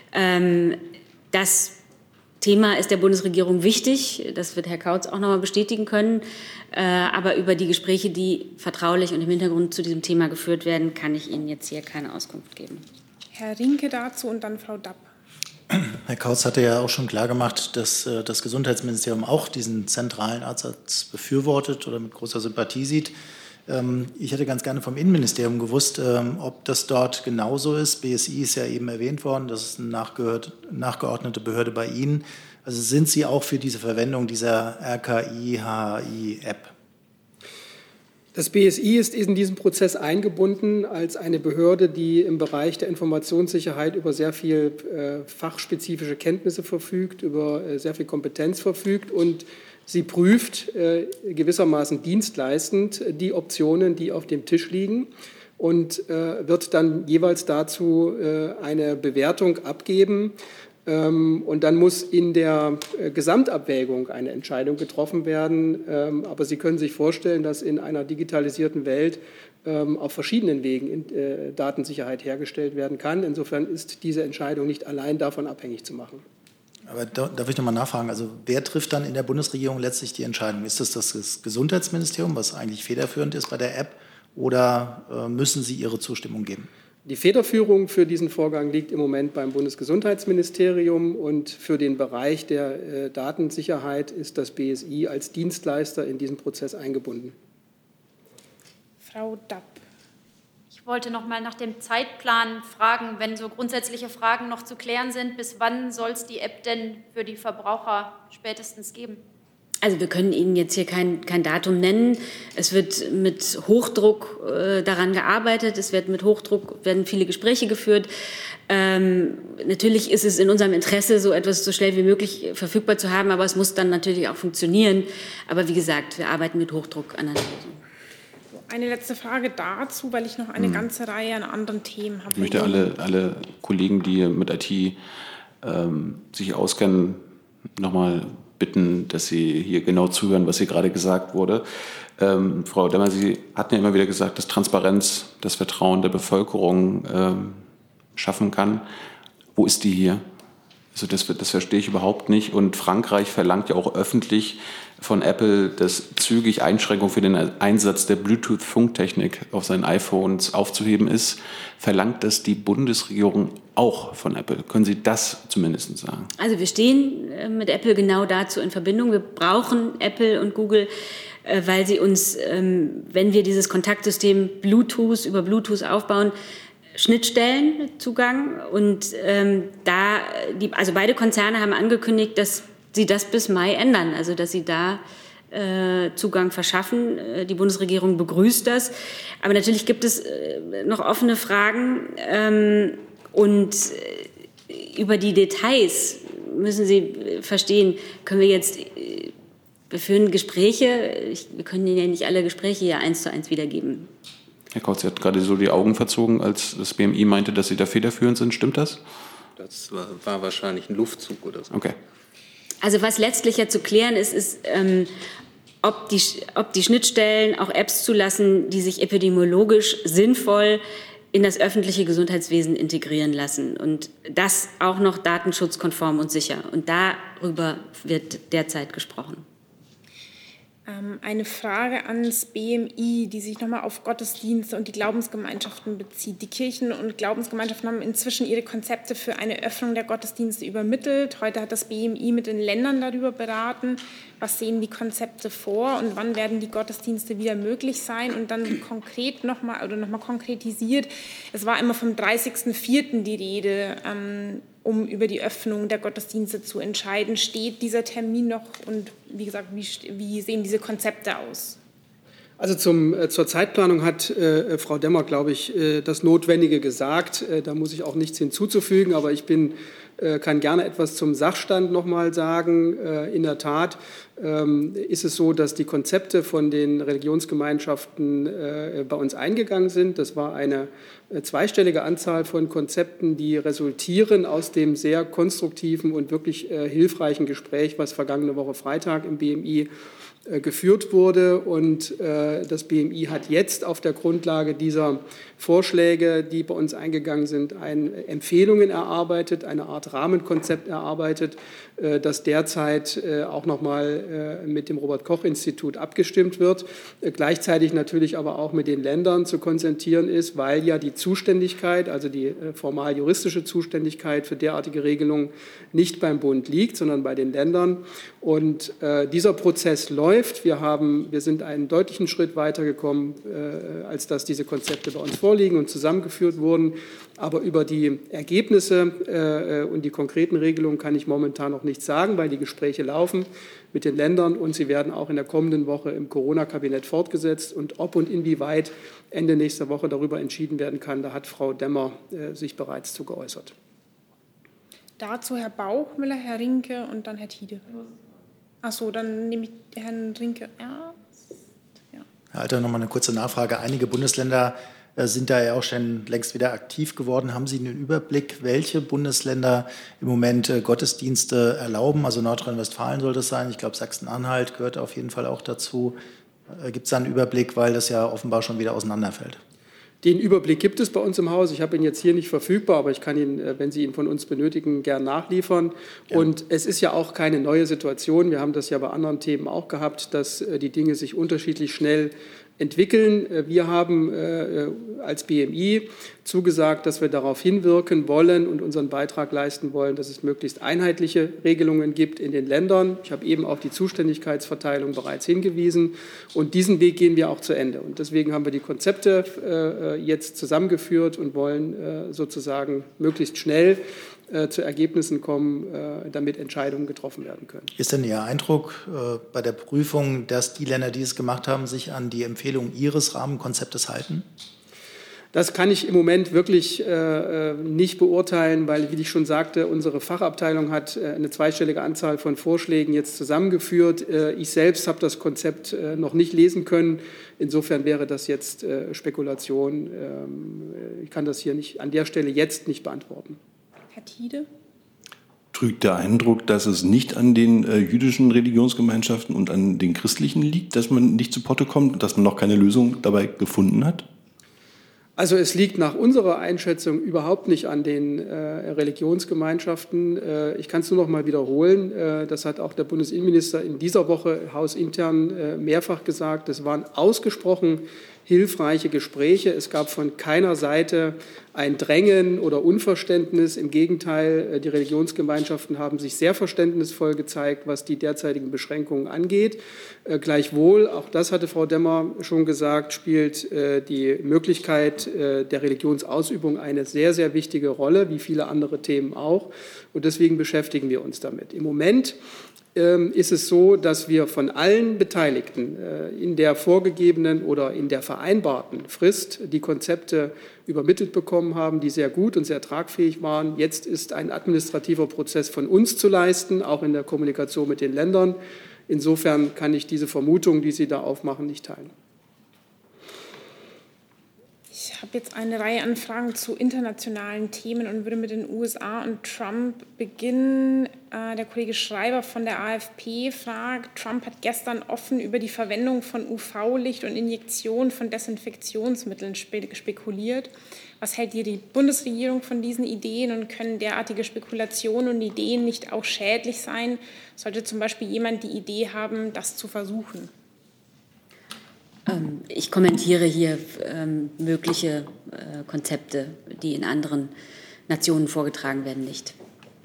Das Thema ist der Bundesregierung wichtig. Das wird Herr Kautz auch noch mal bestätigen können. Aber über die Gespräche, die vertraulich und im Hintergrund zu diesem Thema geführt werden, kann ich Ihnen jetzt hier keine Auskunft geben. Herr Rinke dazu und dann Frau Dapp. Herr Kautz hatte ja auch schon klargemacht, dass das Gesundheitsministerium auch diesen zentralen Ansatz befürwortet oder mit großer Sympathie sieht. Ich hätte ganz gerne vom Innenministerium gewusst, ob das dort genauso ist. BSI ist ja eben erwähnt worden, das ist eine nachgeordnete Behörde bei Ihnen. Also sind Sie auch für diese Verwendung dieser RKI-HI-App? Das BSI ist in diesen Prozess eingebunden als eine Behörde, die im Bereich der Informationssicherheit über sehr viel fachspezifische Kenntnisse verfügt, über sehr viel Kompetenz verfügt, und sie prüft gewissermaßen dienstleistend die Optionen, die auf dem Tisch liegen, und wird dann jeweils dazu eine Bewertung abgeben. Und dann muss in der Gesamtabwägung eine Entscheidung getroffen werden. Aber Sie können sich vorstellen, dass in einer digitalisierten Welt auf verschiedenen Wegen Datensicherheit hergestellt werden kann. Insofern ist diese Entscheidung nicht allein davon abhängig zu machen. Aber darf ich nochmal nachfragen, also wer trifft dann in der Bundesregierung letztlich die Entscheidung? Ist das Gesundheitsministerium, was eigentlich federführend ist bei der App, oder müssen Sie Ihre Zustimmung geben? Die Federführung für diesen Vorgang liegt im Moment beim Bundesgesundheitsministerium und für den Bereich der Datensicherheit ist das BSI als Dienstleister in diesen Prozess eingebunden. Frau Dapp. Ich wollte noch mal nach dem Zeitplan fragen, wenn so grundsätzliche Fragen noch zu klären sind, bis wann soll es die App denn für die Verbraucher spätestens geben? Also wir können Ihnen jetzt hier kein Datum nennen. Es wird mit Hochdruck daran gearbeitet. Es wird mit Hochdruck werden viele Gespräche geführt. Natürlich ist es in unserem Interesse, so etwas so schnell wie möglich verfügbar zu haben, aber es muss dann natürlich auch funktionieren. Aber wie gesagt, wir arbeiten mit Hochdruck an der Lösung. Eine letzte Frage dazu, weil ich noch eine ganze Reihe an anderen Themen habe. Ich möchte alle Kollegen, die mit IT sich auskennen, nochmal bitten, dass Sie hier genau zuhören, was hier gerade gesagt wurde. Frau Demmer, Sie hatten ja immer wieder gesagt, dass Transparenz das Vertrauen der Bevölkerung schaffen kann. Wo ist die hier? Also das verstehe ich überhaupt nicht. Und Frankreich verlangt ja auch öffentlich von Apple, dass zügig Einschränkungen für den Einsatz der Bluetooth-Funktechnik auf seinen iPhones aufzuheben ist. Verlangt das die Bundesregierung auch von Apple? Können Sie das zumindest sagen? Also wir stehen mit Apple genau dazu in Verbindung. Wir brauchen Apple und Google, weil sie uns, wenn wir dieses Kontaktsystem über Bluetooth aufbauen, Schnittstellenzugang und also beide Konzerne haben angekündigt, dass sie das bis Mai ändern, also dass sie da Zugang verschaffen. Die Bundesregierung begrüßt das, aber natürlich gibt es noch offene Fragen und über die Details müssen Sie verstehen, wir führen Gespräche, wir können Ihnen ja nicht alle Gespräche hier 1:1 wiedergeben. Herr Kautz, Sie hat gerade so die Augen verzogen, als das BMI meinte, dass Sie da federführend sind. Stimmt das? Das war wahrscheinlich ein Luftzug oder so. Okay. Also was letztlich ja zu klären ist, ob die Schnittstellen auch Apps zulassen, die sich epidemiologisch sinnvoll in das öffentliche Gesundheitswesen integrieren lassen. Und das auch noch datenschutzkonform und sicher. Und darüber wird derzeit gesprochen. Eine Frage ans BMI, die sich nochmal auf Gottesdienste und die Glaubensgemeinschaften bezieht. Die Kirchen und Glaubensgemeinschaften haben inzwischen ihre Konzepte für eine Öffnung der Gottesdienste übermittelt. Heute hat das BMI mit den Ländern darüber beraten. Was sehen die Konzepte vor und wann werden die Gottesdienste wieder möglich sein? Und dann konkret nochmal konkretisiert, es war immer vom 30.04. die Rede, um über die Öffnung der Gottesdienste zu entscheiden. Steht dieser Termin noch und wie gesagt, wie sehen diese Konzepte aus? Also zur Zeitplanung hat Frau Demmer, glaube ich, das Notwendige gesagt. Da muss ich auch nichts hinzuzufügen, aber ich kann gerne etwas zum Sachstand noch mal sagen. In der Tat ist es so, dass die Konzepte von den Religionsgemeinschaften bei uns eingegangen sind. Das war eine zweistellige Anzahl von Konzepten, die resultieren aus dem sehr konstruktiven und wirklich hilfreichen Gespräch, was vergangene Woche Freitag im BMI geführt wurde. Und das BMI hat jetzt auf der Grundlage dieser Vorschläge, die bei uns eingegangen sind, Empfehlungen erarbeitet, eine Art Rahmenkonzept erarbeitet, das derzeit auch noch mal mit dem Robert-Koch-Institut abgestimmt wird, gleichzeitig natürlich aber auch mit den Ländern zu konzertieren ist, weil ja die Zuständigkeit, also die formal juristische Zuständigkeit für derartige Regelungen nicht beim Bund liegt, sondern bei den Ländern. Und dieser Prozess läuft. Wir sind einen deutlichen Schritt weitergekommen, als dass diese Konzepte bei uns vorliegen und zusammengeführt wurden. Aber über die Ergebnisse und die konkreten Regelungen kann ich momentan noch nichts sagen, weil die Gespräche laufen mit den Ländern und sie werden auch in der kommenden Woche im Corona-Kabinett fortgesetzt. Und ob und inwieweit Ende nächster Woche darüber entschieden werden kann, da hat Frau Demmer sich bereits zu geäußert. Dazu Herr Bauchmüller, Herr Rinke und dann Herr Tiede. Ach so, dann nehme ich Herrn Rinke. Ja. Herr Alter, noch mal eine kurze Nachfrage. Einige Bundesländer sind da ja auch schon längst wieder aktiv geworden. Haben Sie einen Überblick, welche Bundesländer im Moment Gottesdienste erlauben? Also Nordrhein-Westfalen soll das sein. Ich glaube, Sachsen-Anhalt gehört auf jeden Fall auch dazu. Gibt es da einen Überblick, weil das ja offenbar schon wieder auseinanderfällt? Den Überblick gibt es bei uns im Haus. Ich habe ihn jetzt hier nicht verfügbar, aber ich kann ihn, wenn Sie ihn von uns benötigen, gern nachliefern. Ja. Und es ist ja auch keine neue Situation. Wir haben das ja bei anderen Themen auch gehabt, dass die Dinge sich unterschiedlich schnell entwickeln. Wir haben als BMI zugesagt, dass wir darauf hinwirken wollen und unseren Beitrag leisten wollen, dass es möglichst einheitliche Regelungen gibt in den Ländern. Ich habe eben auf die Zuständigkeitsverteilung bereits hingewiesen. Und diesen Weg gehen wir auch zu Ende. Und deswegen haben wir die Konzepte jetzt zusammengeführt und wollen sozusagen möglichst schnell zu Ergebnissen kommen, damit Entscheidungen getroffen werden können. Ist denn Ihr Eindruck bei der Prüfung, dass die Länder, die es gemacht haben, sich an die Empfehlungen Ihres Rahmenkonzeptes halten? Das kann ich im Moment wirklich nicht beurteilen, weil, wie ich schon sagte, unsere Fachabteilung hat eine zweistellige Anzahl von Vorschlägen jetzt zusammengeführt. Ich selbst habe das Konzept noch nicht lesen können. Insofern wäre das jetzt Spekulation. Ich kann das hier nicht an der Stelle jetzt nicht beantworten. Herr Tiede? Trügt der Eindruck, dass es nicht an den jüdischen Religionsgemeinschaften und an den christlichen liegt, dass man nicht zu Potte kommt und dass man noch keine Lösung dabei gefunden hat? Also es liegt nach unserer Einschätzung überhaupt nicht an den Religionsgemeinschaften. Ich kann es nur noch mal wiederholen. Das hat auch der Bundesinnenminister in dieser Woche hausintern mehrfach gesagt. Das waren ausgesprochen hilfreiche Gespräche. Es gab von keiner Seite ein Drängen oder Unverständnis. Im Gegenteil, die Religionsgemeinschaften haben sich sehr verständnisvoll gezeigt, was die derzeitigen Beschränkungen angeht. Gleichwohl, auch das hatte Frau Demmer schon gesagt, spielt die Möglichkeit der Religionsausübung eine sehr, sehr wichtige Rolle, wie viele andere Themen auch. Und deswegen beschäftigen wir uns damit. Im Moment ist es so, dass wir von allen Beteiligten in der vorgegebenen oder in der vereinbarten Frist die Konzepte übermittelt bekommen haben, die sehr gut und sehr tragfähig waren. Jetzt ist ein administrativer Prozess von uns zu leisten, auch in der Kommunikation mit den Ländern. Insofern kann ich diese Vermutung, die Sie da aufmachen, nicht teilen. Ich habe jetzt eine Reihe an Fragen zu internationalen Themen und würde mit den USA und Trump beginnen. Der Kollege Schreiber von der AfP fragt, Trump hat gestern offen über die Verwendung von UV-Licht und Injektion von Desinfektionsmitteln spekuliert. Was hält die Bundesregierung von diesen Ideen und können derartige Spekulationen und Ideen nicht auch schädlich sein? Sollte zum Beispiel jemand die Idee haben, das zu versuchen? Ich kommentiere hier mögliche Konzepte, die in anderen Nationen vorgetragen werden, nicht.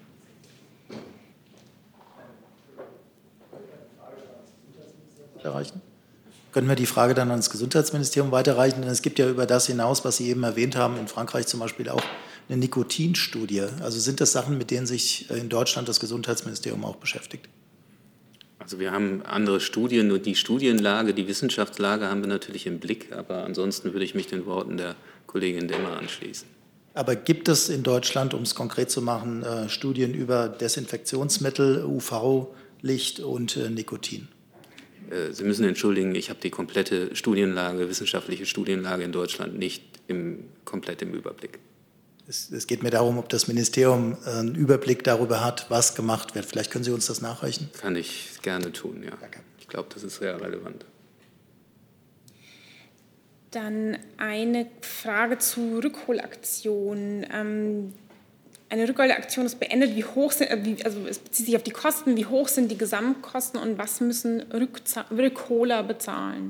Weiterreichen? Können wir die Frage dann ans Gesundheitsministerium weiterreichen? Denn es gibt ja über das hinaus, was Sie eben erwähnt haben, in Frankreich zum Beispiel auch eine Nikotinstudie. Also sind das Sachen, mit denen sich in Deutschland das Gesundheitsministerium auch beschäftigt? Also wir haben andere Studien und die Studienlage, die Wissenschaftslage haben wir natürlich im Blick, aber ansonsten würde ich mich den Worten der Kollegin Demmer anschließen. Aber gibt es in Deutschland, um es konkret zu machen, Studien über Desinfektionsmittel, UV-Licht und Nikotin? Sie müssen entschuldigen, ich habe die komplette Studienlage, wissenschaftliche Studienlage in Deutschland nicht komplett im Überblick. Es geht mir darum, ob das Ministerium einen Überblick darüber hat, was gemacht wird. Vielleicht können Sie uns das nachreichen? Kann ich gerne tun, ja. Danke. Ich glaube, das ist sehr relevant. Dann eine Frage zu Rückholaktionen. Eine Rückholaktion ist beendet. Wie hoch sind, also es bezieht sich auf die Kosten, wie hoch sind die Gesamtkosten und was müssen Rückholer bezahlen?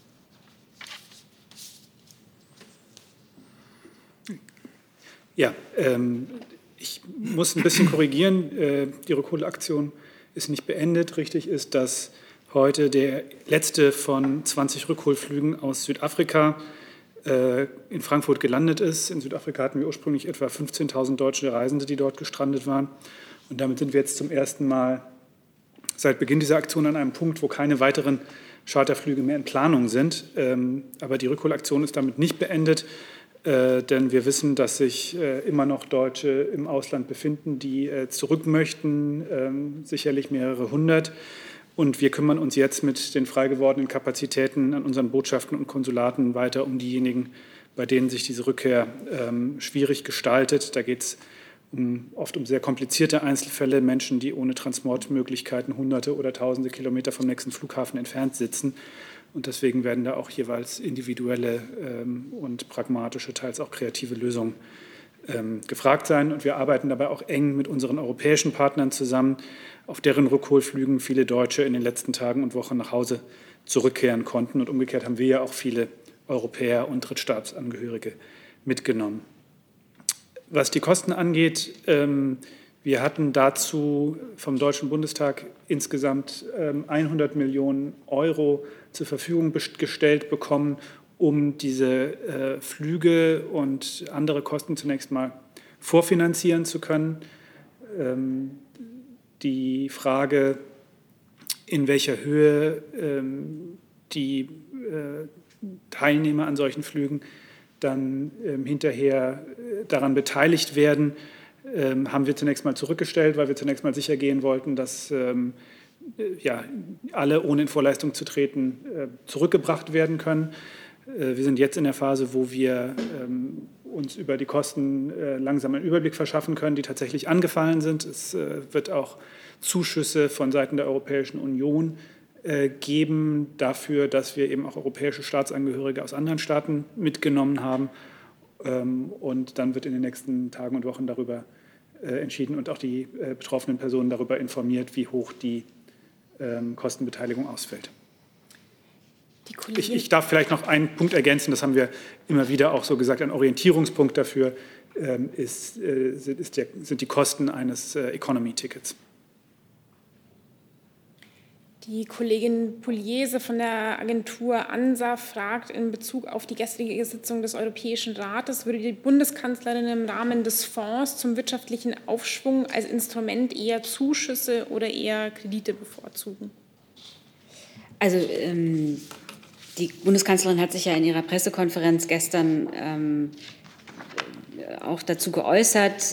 Ja, ich muss ein bisschen korrigieren. Die Rückholaktion ist nicht beendet. Richtig ist, dass heute der letzte von 20 Rückholflügen aus Südafrika in Frankfurt gelandet ist. In Südafrika hatten wir ursprünglich etwa 15.000 deutsche Reisende, die dort gestrandet waren. Und damit sind wir jetzt zum ersten Mal seit Beginn dieser Aktion an einem Punkt, wo keine weiteren Charterflüge mehr in Planung sind. Aber die Rückholaktion ist damit nicht beendet. Denn wir wissen, dass sich immer noch Deutsche im Ausland befinden, die zurück möchten, sicherlich mehrere hundert. Und wir kümmern uns jetzt mit den frei gewordenen Kapazitäten an unseren Botschaften und Konsulaten weiter um diejenigen, bei denen sich diese Rückkehr schwierig gestaltet. Da geht es oft um sehr komplizierte Einzelfälle, Menschen, die ohne Transportmöglichkeiten Hunderte oder Tausende Kilometer vom nächsten Flughafen entfernt sitzen. Und deswegen werden da auch jeweils individuelle und pragmatische, teils auch kreative Lösungen gefragt sein. Und wir arbeiten dabei auch eng mit unseren europäischen Partnern zusammen, auf deren Rückholflügen viele Deutsche in den letzten Tagen und Wochen nach Hause zurückkehren konnten. Und umgekehrt haben wir ja auch viele Europäer und Drittstaatsangehörige mitgenommen. Was die Kosten angeht, wir hatten dazu vom Deutschen Bundestag insgesamt 100 Millionen Euro zur Verfügung gestellt bekommen, um diese Flüge und andere Kosten zunächst mal vorfinanzieren zu können. Die Frage, in welcher Höhe die Teilnehmer an solchen Flügen dann hinterher daran beteiligt werden, haben wir zunächst mal zurückgestellt, weil wir zunächst mal sicher gehen wollten, dass alle, ohne in Vorleistung zu treten, zurückgebracht werden können. Wir sind jetzt in der Phase, wo wir uns über die Kosten langsam einen Überblick verschaffen können, die tatsächlich angefallen sind. Es wird auch Zuschüsse von Seiten der Europäischen Union geben dafür, dass wir eben auch europäische Staatsangehörige aus anderen Staaten mitgenommen haben. Und dann wird in den nächsten Tagen und Wochen darüber entschieden und auch die betroffenen Personen darüber informiert, wie hoch die Kostenbeteiligung ausfällt. Ich darf vielleicht noch einen Punkt ergänzen, das haben wir immer wieder auch so gesagt, ein Orientierungspunkt dafür sind die Kosten eines Economy-Tickets. Die Kollegin Pugliese von der Agentur ANSA fragt in Bezug auf die gestrige Sitzung des Europäischen Rates, würde die Bundeskanzlerin im Rahmen des Fonds zum wirtschaftlichen Aufschwung als Instrument eher Zuschüsse oder eher Kredite bevorzugen? Also die Bundeskanzlerin hat sich ja in ihrer Pressekonferenz gestern auch dazu geäußert.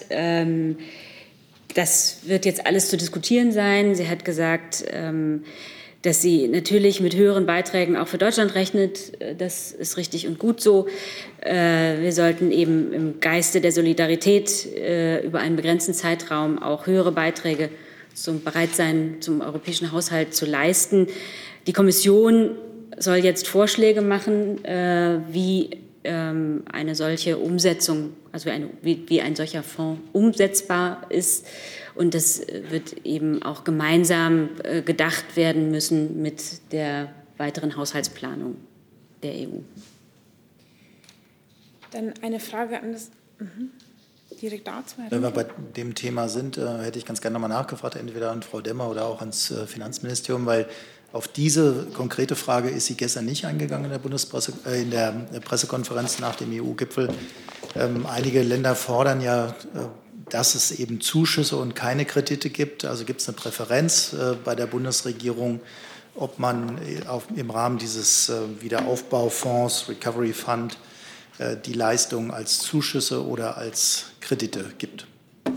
Das wird jetzt alles zu diskutieren sein. Sie hat gesagt, dass sie natürlich mit höheren Beiträgen auch für Deutschland rechnet. Das ist richtig und gut so. Wir sollten eben im Geiste der Solidarität über einen begrenzten Zeitraum auch höhere Beiträge bereit sein, zum europäischen Haushalt zu leisten. Die Kommission soll jetzt Vorschläge machen, wie eine solche Umsetzung, also wie ein solcher Fonds umsetzbar ist. Und das wird eben auch gemeinsam gedacht werden müssen mit der weiteren Haushaltsplanung der EU. Dann eine Frage an das direkt dazu. Wenn wir bei dem Thema sind, hätte ich ganz gerne nochmal nachgefragt, entweder an Frau Demmer oder auch ans Finanzministerium, weil auf diese konkrete Frage ist sie gestern nicht eingegangen in der Pressekonferenz nach dem EU-Gipfel. Einige Länder fordern ja, dass es eben Zuschüsse und keine Kredite gibt. Also gibt es eine Präferenz bei der Bundesregierung, ob man im Rahmen dieses Wiederaufbaufonds, Recovery Fund, die Leistung als Zuschüsse oder als Kredite gibt.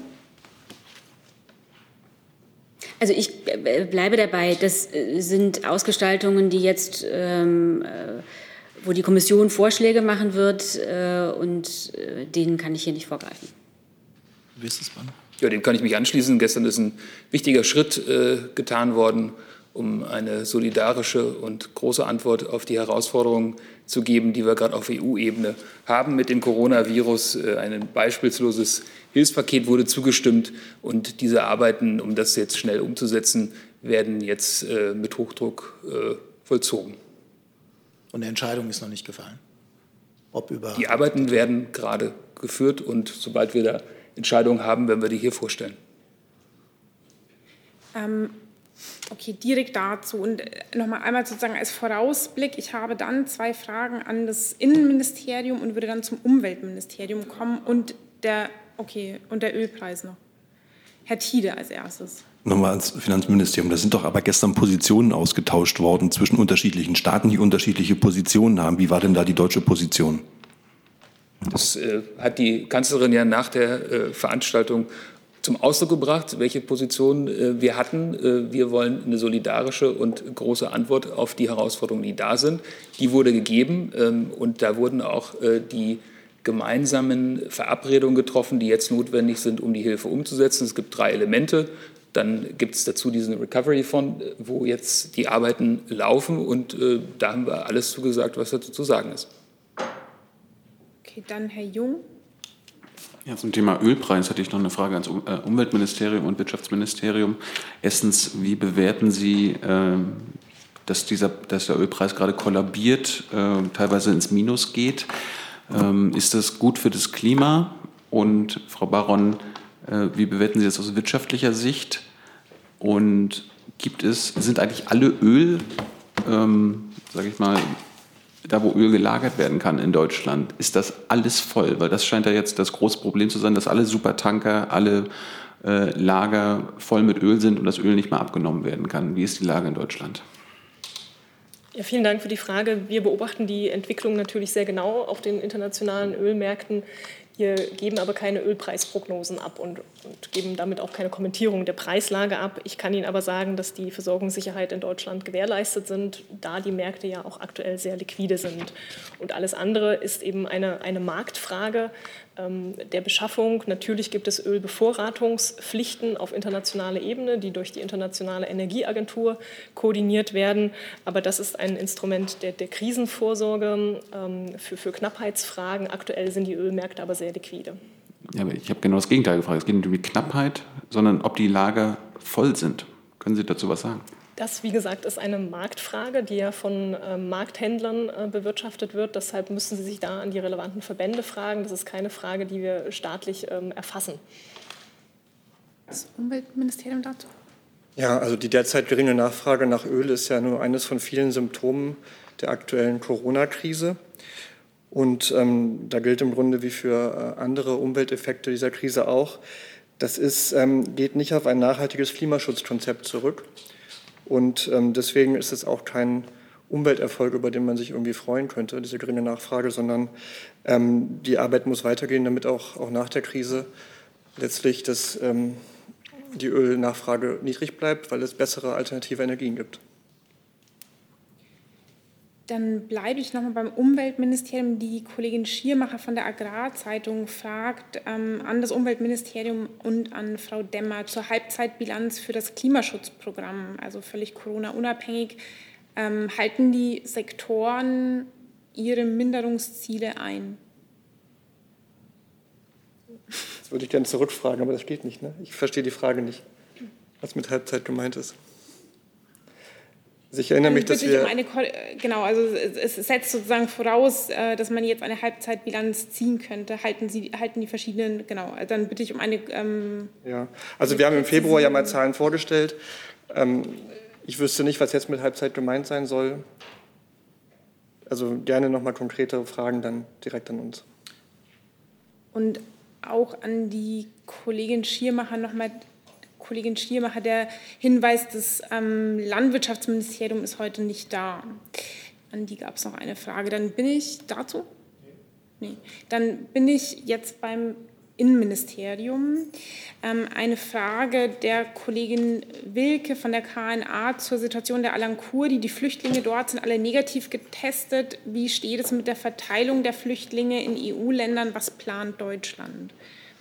Also ich bleibe dabei, das sind Ausgestaltungen, die jetzt, wo die Kommission Vorschläge machen wird und denen kann ich hier nicht vorgreifen. Wie ist das, Mann? Ja, dem kann ich mich anschließen. Gestern ist ein wichtiger Schritt getan worden, um eine solidarische und große Antwort auf die Herausforderungen zu geben, die wir gerade auf EU-Ebene haben mit dem Coronavirus. Ein beispielloses Hilfspaket wurde zugestimmt und diese Arbeiten, um das jetzt schnell umzusetzen, werden jetzt mit Hochdruck vollzogen. Und eine Entscheidung ist noch nicht gefallen? Die Arbeiten werden gerade geführt und sobald wir da Entscheidungen haben, werden wir die hier vorstellen. Okay, direkt dazu und nochmal einmal sozusagen als Vorausblick. Ich habe dann 2 Fragen an das Innenministerium und würde dann zum Umweltministerium kommen und der Ölpreis noch. Herr Tiede als erstes. Nochmal ans Finanzministerium. Da sind doch aber gestern Positionen ausgetauscht worden zwischen unterschiedlichen Staaten, die unterschiedliche Positionen haben. Wie war denn da die deutsche Position? Das hat die Kanzlerin ja nach der Veranstaltung zum Ausdruck gebracht, welche Position wir hatten. Wir wollen eine solidarische und große Antwort auf die Herausforderungen, die da sind. Die wurde gegeben und da wurden auch die gemeinsamen Verabredungen getroffen, die jetzt notwendig sind, um die Hilfe umzusetzen. Es gibt 3 Elemente. Dann gibt es dazu diesen Recovery-Fonds, wo jetzt die Arbeiten laufen. Und da haben wir alles zugesagt, was dazu zu sagen ist. Okay, dann Herr Jung. Ja, zum Thema Ölpreis hatte ich noch eine Frage ans Umweltministerium und Wirtschaftsministerium. Erstens, wie bewerten Sie, dass der Ölpreis gerade kollabiert, teilweise ins Minus geht? Ist das gut für das Klima? Und Frau Baron, wie bewerten Sie das aus wirtschaftlicher Sicht? Und sind eigentlich alle Öl, sage ich mal, da wo Öl gelagert werden kann in Deutschland, ist das alles voll? Weil das scheint ja jetzt das große Problem zu sein, dass alle Supertanker, alle Lager voll mit Öl sind und das Öl nicht mehr abgenommen werden kann. Wie ist die Lage in Deutschland? Ja, vielen Dank für die Frage. Wir beobachten die Entwicklung natürlich sehr genau auf den internationalen Ölmärkten. Wir geben aber keine Ölpreisprognosen ab und geben damit auch keine Kommentierung der Preislage ab. Ich kann Ihnen aber sagen, dass die Versorgungssicherheit in Deutschland gewährleistet sind, da die Märkte ja auch aktuell sehr liquide sind. Und alles andere ist eben eine Marktfrage der Beschaffung. Natürlich gibt es Ölbevorratungspflichten auf internationaler Ebene, die durch die Internationale Energieagentur koordiniert werden. Aber das ist ein Instrument der Krisenvorsorge für Knappheitsfragen. Aktuell sind die Ölmärkte aber sehr liquide. Ja, aber ich habe genau das Gegenteil gefragt. Es geht nicht um die Knappheit, sondern ob die Lager voll sind. Können Sie dazu was sagen? Das, wie gesagt, ist eine Marktfrage, die ja von Markthändlern bewirtschaftet wird. Deshalb müssen Sie sich da an die relevanten Verbände fragen. Das ist keine Frage, die wir staatlich erfassen. Das Umweltministerium dazu? Ja, also die derzeit geringe Nachfrage nach Öl ist ja nur eines von vielen Symptomen der aktuellen Corona-Krise. Und da gilt im Grunde wie für andere Umwelteffekte dieser Krise auch, das geht nicht auf ein nachhaltiges Klimaschutzkonzept zurück. Und deswegen ist es auch kein Umwelterfolg, über den man sich irgendwie freuen könnte, diese geringe Nachfrage, sondern die Arbeit muss weitergehen, damit auch nach der Krise letztlich die Ölnachfrage niedrig bleibt, weil es bessere alternative Energien gibt. Dann bleibe ich nochmal beim Umweltministerium. Die Kollegin Schiermacher von der Agrarzeitung fragt an das Umweltministerium und an Frau Demmer zur Halbzeitbilanz für das Klimaschutzprogramm, also völlig Corona-unabhängig. Halten die Sektoren ihre Minderungsziele ein? Das würde ich gerne zurückfragen, aber das geht nicht. Ne? Ich verstehe die Frage nicht, was mit Halbzeit gemeint ist. Ich erinnere mich, dass wir... Genau, also es setzt sozusagen voraus, dass man jetzt eine Halbzeitbilanz ziehen könnte. Halten die verschiedenen, genau, dann bitte ich um eine... ja, also wir haben im Februar ja mal Zahlen vorgestellt. Ich wüsste nicht, was jetzt mit Halbzeit gemeint sein soll. Also gerne nochmal konkretere Fragen dann direkt an uns. Und auch an die Kollegin Schiermacher nochmal... Kollegin Schiermacher, der Hinweis, das Landwirtschaftsministerium ist heute nicht da. An die gab es noch eine Frage. Dann bin ich dazu? Nee. Dann bin ich jetzt beim Innenministerium. Eine Frage der Kollegin Wilke von der KNA zur Situation der Alankur. Die Flüchtlinge dort sind alle negativ getestet. Wie steht es mit der Verteilung der Flüchtlinge in EU-Ländern? Was plant Deutschland?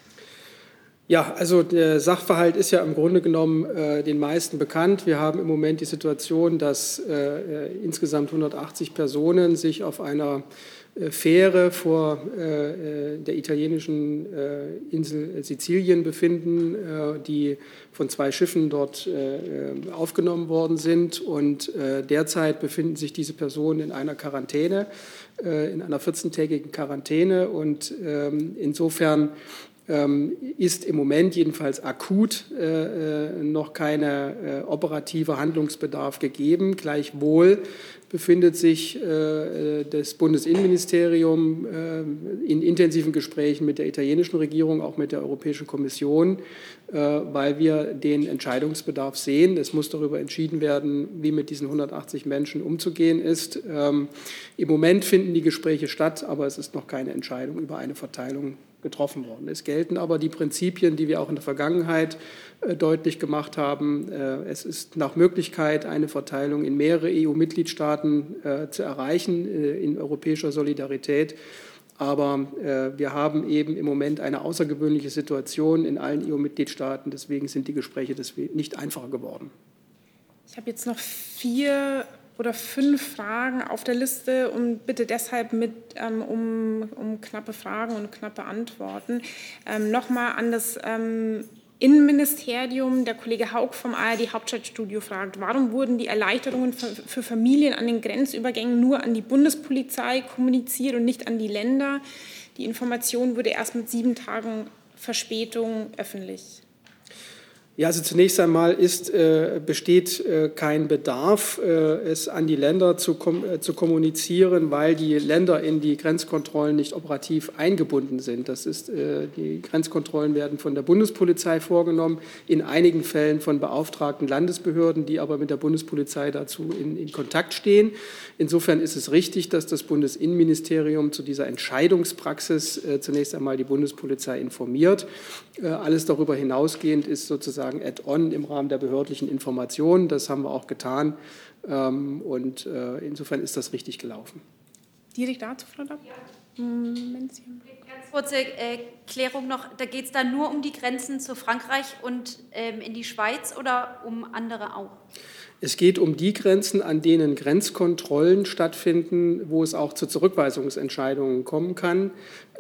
Ja, also der Sachverhalt ist ja im Grunde genommen den meisten bekannt. Wir haben im Moment die Situation, dass insgesamt 180 Personen sich auf einer Fähre vor der italienischen Insel Sizilien befinden, die von 2 Schiffen dort aufgenommen worden sind. Und derzeit befinden sich diese Personen in einer Quarantäne, in einer 14-tägigen Quarantäne. Und insofern ist im Moment jedenfalls akut noch keine operative Handlungsbedarf gegeben. Gleichwohl befindet sich das Bundesinnenministerium in intensiven Gesprächen mit der italienischen Regierung, auch mit der Europäischen Kommission, weil wir den Entscheidungsbedarf sehen. Es muss darüber entschieden werden, wie mit diesen 180 Menschen umzugehen ist. Im Moment finden die Gespräche statt, aber es ist noch keine Entscheidung über eine Verteilung getroffen worden. Es gelten aber die Prinzipien, die wir auch in der Vergangenheit deutlich gemacht haben. Es ist nach Möglichkeit eine Verteilung in mehrere EU-Mitgliedstaaten zu erreichen, in europäischer Solidarität. Aber wir haben eben im Moment eine außergewöhnliche Situation in allen EU-Mitgliedstaaten. Deswegen sind die Gespräche nicht einfacher geworden. Ich habe jetzt noch 4 oder 5 Fragen auf der Liste und bitte deshalb um knappe Fragen und knappe Antworten. Nochmal an das Innenministerium. Der Kollege Haug vom ARD Hauptstadtstudio fragt, warum wurden die Erleichterungen für Familien an den Grenzübergängen nur an die Bundespolizei kommuniziert und nicht an die Länder? Die Information wurde erst mit 7 Tagen Verspätung öffentlich. Ja, also zunächst einmal besteht kein Bedarf, es an die Länder zu kommunizieren, weil die Länder in die Grenzkontrollen nicht operativ eingebunden sind. Die Grenzkontrollen werden von der Bundespolizei vorgenommen, in einigen Fällen von beauftragten Landesbehörden, die aber mit der Bundespolizei dazu in Kontakt stehen. Insofern ist es richtig, dass das Bundesinnenministerium zu dieser Entscheidungspraxis zunächst einmal die Bundespolizei informiert. Alles darüber hinausgehend ist sozusagen Add-on im Rahmen der behördlichen Informationen. Das haben wir auch getan. Und insofern ist das richtig gelaufen. Direkt dazu, Frau Dapp? Ganz kurze Klärung noch. Da geht es dann nur um die Grenzen zu Frankreich und in die Schweiz oder um andere auch? Es geht um die Grenzen, an denen Grenzkontrollen stattfinden, wo es auch zu Zurückweisungsentscheidungen kommen kann.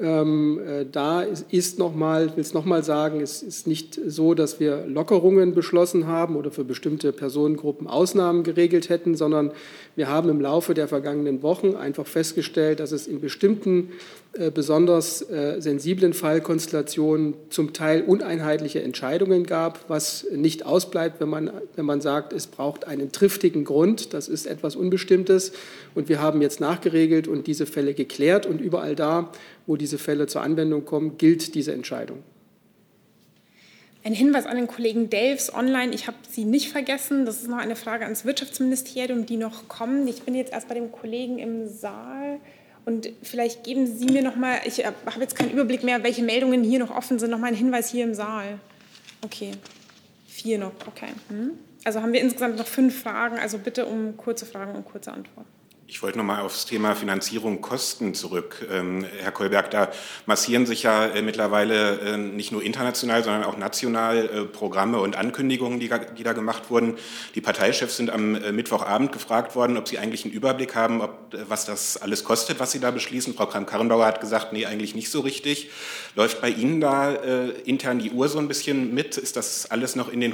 Da ist nochmal, ich will es nochmal sagen, es ist nicht so, dass wir Lockerungen beschlossen haben oder für bestimmte Personengruppen Ausnahmen geregelt hätten, sondern wir haben im Laufe der vergangenen Wochen einfach festgestellt, dass es in bestimmten besonders sensiblen Fallkonstellationen zum Teil uneinheitliche Entscheidungen gab, was nicht ausbleibt, wenn man sagt, es braucht einen triftigen Grund. Das ist etwas Unbestimmtes. Und wir haben jetzt nachgeregelt und diese Fälle geklärt. Und überall da, wo diese Fälle zur Anwendung kommen, gilt diese Entscheidung. Ein Hinweis an den Kollegen Delfs online. Ich habe Sie nicht vergessen. Das ist noch eine Frage ans Wirtschaftsministerium, die noch kommen. Ich bin jetzt erst bei dem Kollegen im Saal. Und vielleicht geben Sie mir noch mal, ich habe jetzt keinen Überblick mehr, welche Meldungen hier noch offen sind, noch mal einen Hinweis hier im Saal. Okay, 4 noch, okay. Also haben wir insgesamt noch 5 Fragen, also bitte um kurze Fragen und kurze Antworten. Ich wollte noch mal aufs Thema Finanzierung, Kosten zurück. Herr Kolberg, da massieren sich ja mittlerweile nicht nur international, sondern auch national Programme und Ankündigungen, die da gemacht wurden. Die Parteichefs sind am Mittwochabend gefragt worden, ob sie eigentlich einen Überblick haben, was das alles kostet, was sie da beschließen. Frau Kramp-Karrenbauer hat gesagt, nee, eigentlich nicht so richtig. Läuft bei Ihnen da intern die Uhr so ein bisschen mit? Ist das alles noch in den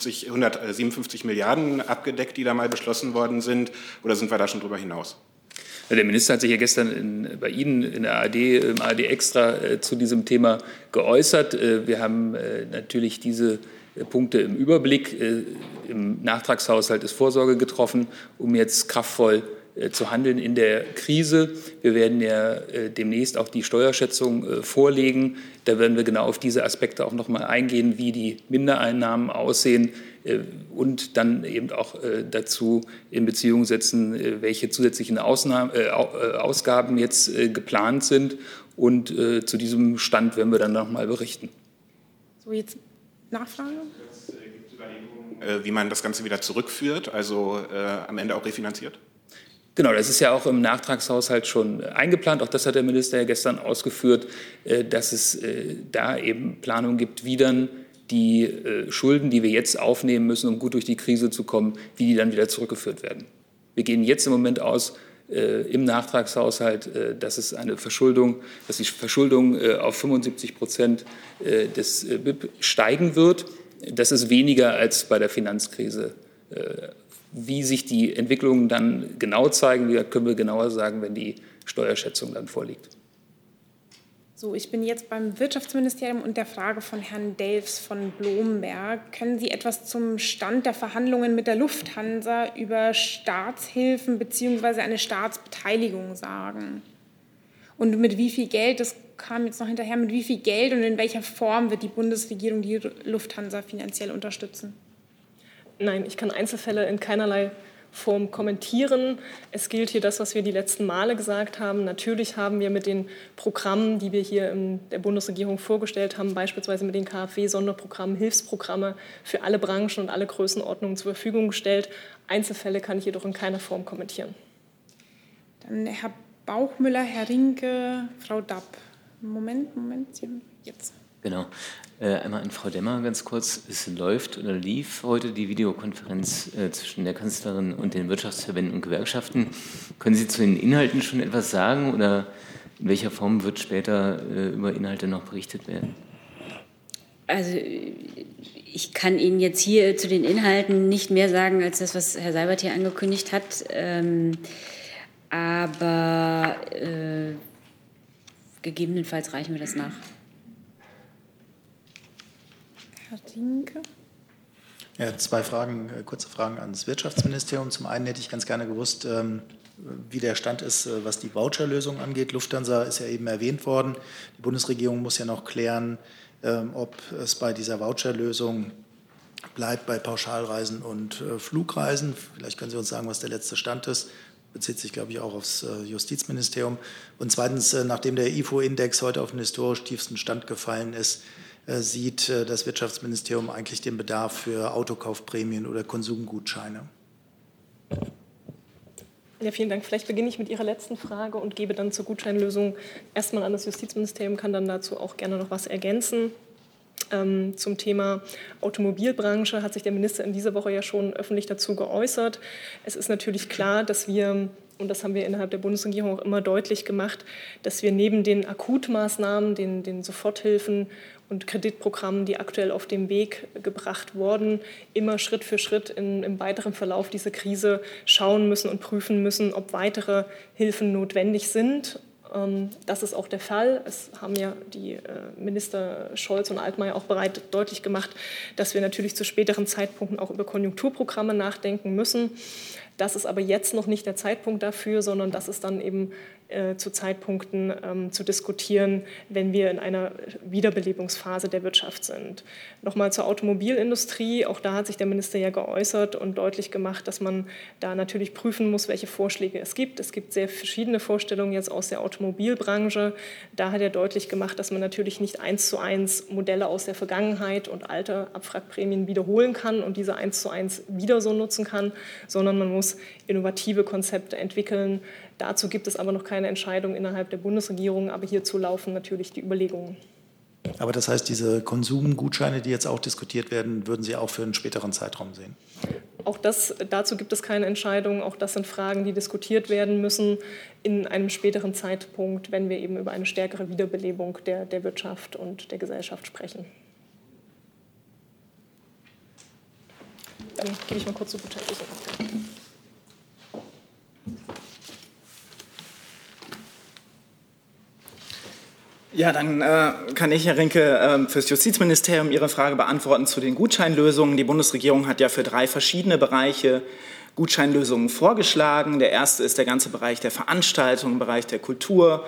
157 Milliarden abgedeckt, die da mal beschlossen worden sind? Oder sind wir da schon drüber hinaus? Der Minister hat sich ja gestern bei Ihnen in der ARD, im ARD Extra zu diesem Thema geäußert. Wir haben natürlich diese Punkte im Überblick. Im Nachtragshaushalt ist Vorsorge getroffen, um jetzt kraftvoll zu handeln in der Krise. Wir werden ja demnächst auch die Steuerschätzung vorlegen. Da werden wir genau auf diese Aspekte auch noch mal eingehen, wie die Mindereinnahmen aussehen und dann eben auch dazu in Beziehung setzen, welche zusätzlichen Ausgaben jetzt geplant sind. Und zu diesem Stand werden wir dann noch mal berichten. So, jetzt Nachfrage? Gibt es Überlegungen, wie man das Ganze wieder zurückführt, also am Ende auch refinanziert? Genau, das ist ja auch im Nachtragshaushalt schon eingeplant. Auch das hat der Minister ja gestern ausgeführt, dass es da eben Planungen gibt, wie dann die Schulden, die wir jetzt aufnehmen müssen, um gut durch die Krise zu kommen, wie die dann wieder zurückgeführt werden. Wir gehen jetzt im Moment aus im Nachtragshaushalt, dass die Verschuldung auf 75% des BIP steigen wird. Das ist weniger als bei der Finanzkrise. Wie sich die Entwicklungen dann genau zeigen, können wir genauer sagen, wenn die Steuerschätzung dann vorliegt. So, ich bin jetzt beim Wirtschaftsministerium und der Frage von Herrn Delfs von Blomberg. Können Sie etwas zum Stand der Verhandlungen mit der Lufthansa über Staatshilfen bzw. eine Staatsbeteiligung sagen? Und mit wie viel Geld, das kam jetzt noch hinterher, mit wie viel Geld und in welcher Form wird die Bundesregierung die Lufthansa finanziell unterstützen? Nein, ich kann Einzelfälle in keinerlei Form kommentieren. Es gilt hier das, was wir die letzten Male gesagt haben. Natürlich haben wir mit den Programmen, die wir hier in der Bundesregierung vorgestellt haben, beispielsweise mit den KfW-Sonderprogrammen, Hilfsprogramme für alle Branchen und alle Größenordnungen zur Verfügung gestellt. Einzelfälle kann ich jedoch in keiner Form kommentieren. Dann Herr Bauchmüller, Herr Rinke, Frau Dapp. Moment, jetzt. Genau. Einmal an Frau Demmer ganz kurz. Es läuft oder lief heute die Videokonferenz zwischen der Kanzlerin und den Wirtschaftsverbänden und Gewerkschaften. Können Sie zu den Inhalten schon etwas sagen oder in welcher Form wird später über Inhalte noch berichtet werden? Also ich kann Ihnen jetzt hier zu den Inhalten nicht mehr sagen, als das, was Herr Seibert hier angekündigt hat. Aber gegebenenfalls reichen wir das nach. Herr Rinke. Ja, zwei Fragen, kurze Fragen ans Wirtschaftsministerium. Zum einen hätte ich ganz gerne gewusst, wie der Stand ist, was die Voucherlösung angeht. Lufthansa ist ja eben erwähnt worden. Die Bundesregierung muss ja noch klären, ob es bei dieser Voucherlösung bleibt bei Pauschalreisen und Flugreisen. Vielleicht können Sie uns sagen, was der letzte Stand ist. Bezieht sich, glaube ich, auch aufs Justizministerium. Und zweitens, nachdem der IFO-Index heute auf den historisch tiefsten Stand gefallen ist, sieht das Wirtschaftsministerium eigentlich den Bedarf für Autokaufprämien oder Konsumgutscheine? Ja, vielen Dank. Vielleicht beginne ich mit Ihrer letzten Frage und gebe dann zur Gutscheinlösung erstmal an das Justizministerium, kann dann dazu auch gerne noch was ergänzen. Zum Thema Automobilbranche hat sich der Minister in dieser Woche ja schon öffentlich dazu geäußert. Es ist natürlich klar, dass wir, und das haben wir innerhalb der Bundesregierung auch immer deutlich gemacht, dass wir neben den Akutmaßnahmen, den Soforthilfen und Kreditprogrammen, die aktuell auf den Weg gebracht wurden, immer Schritt für Schritt im weiteren Verlauf dieser Krise schauen müssen und prüfen müssen, ob weitere Hilfen notwendig sind. Das ist auch der Fall. Es haben ja die Minister Scholz und Altmaier auch bereits deutlich gemacht, dass wir natürlich zu späteren Zeitpunkten auch über Konjunkturprogramme nachdenken müssen. Das ist aber jetzt noch nicht der Zeitpunkt dafür, sondern das ist dann eben zu Zeitpunkten zu diskutieren, wenn wir in einer Wiederbelebungsphase der Wirtschaft sind. Nochmal zur Automobilindustrie. Auch da hat sich der Minister ja geäußert und deutlich gemacht, dass man da natürlich prüfen muss, welche Vorschläge es gibt. Es gibt sehr verschiedene Vorstellungen jetzt aus der Automobilbranche. Da hat er deutlich gemacht, dass man natürlich nicht 1:1 Modelle aus der Vergangenheit und alte Abwrackprämien wiederholen kann und diese 1:1 wieder so nutzen kann, sondern man muss innovative Konzepte entwickeln. Dazu gibt es aber noch keine Entscheidung innerhalb der Bundesregierung, aber hierzu laufen natürlich die Überlegungen. Aber das heißt, diese Konsumgutscheine, die jetzt auch diskutiert werden, würden Sie auch für einen späteren Zeitraum sehen? Auch dazu gibt es keine Entscheidung. Auch das sind Fragen, die diskutiert werden müssen in einem späteren Zeitpunkt, wenn wir eben über eine stärkere Wiederbelebung der Wirtschaft und der Gesellschaft sprechen. Dann gebe ich mal kurz zur Gutscheinlösung. Ja, dann kann ich, Herr Rinke, fürs Justizministerium Ihre Frage beantworten zu den Gutscheinlösungen. Die Bundesregierung hat ja für 3 verschiedene Bereiche Gutscheinlösungen vorgeschlagen. Der erste ist der ganze Bereich der Veranstaltungen, Bereich der Kultur,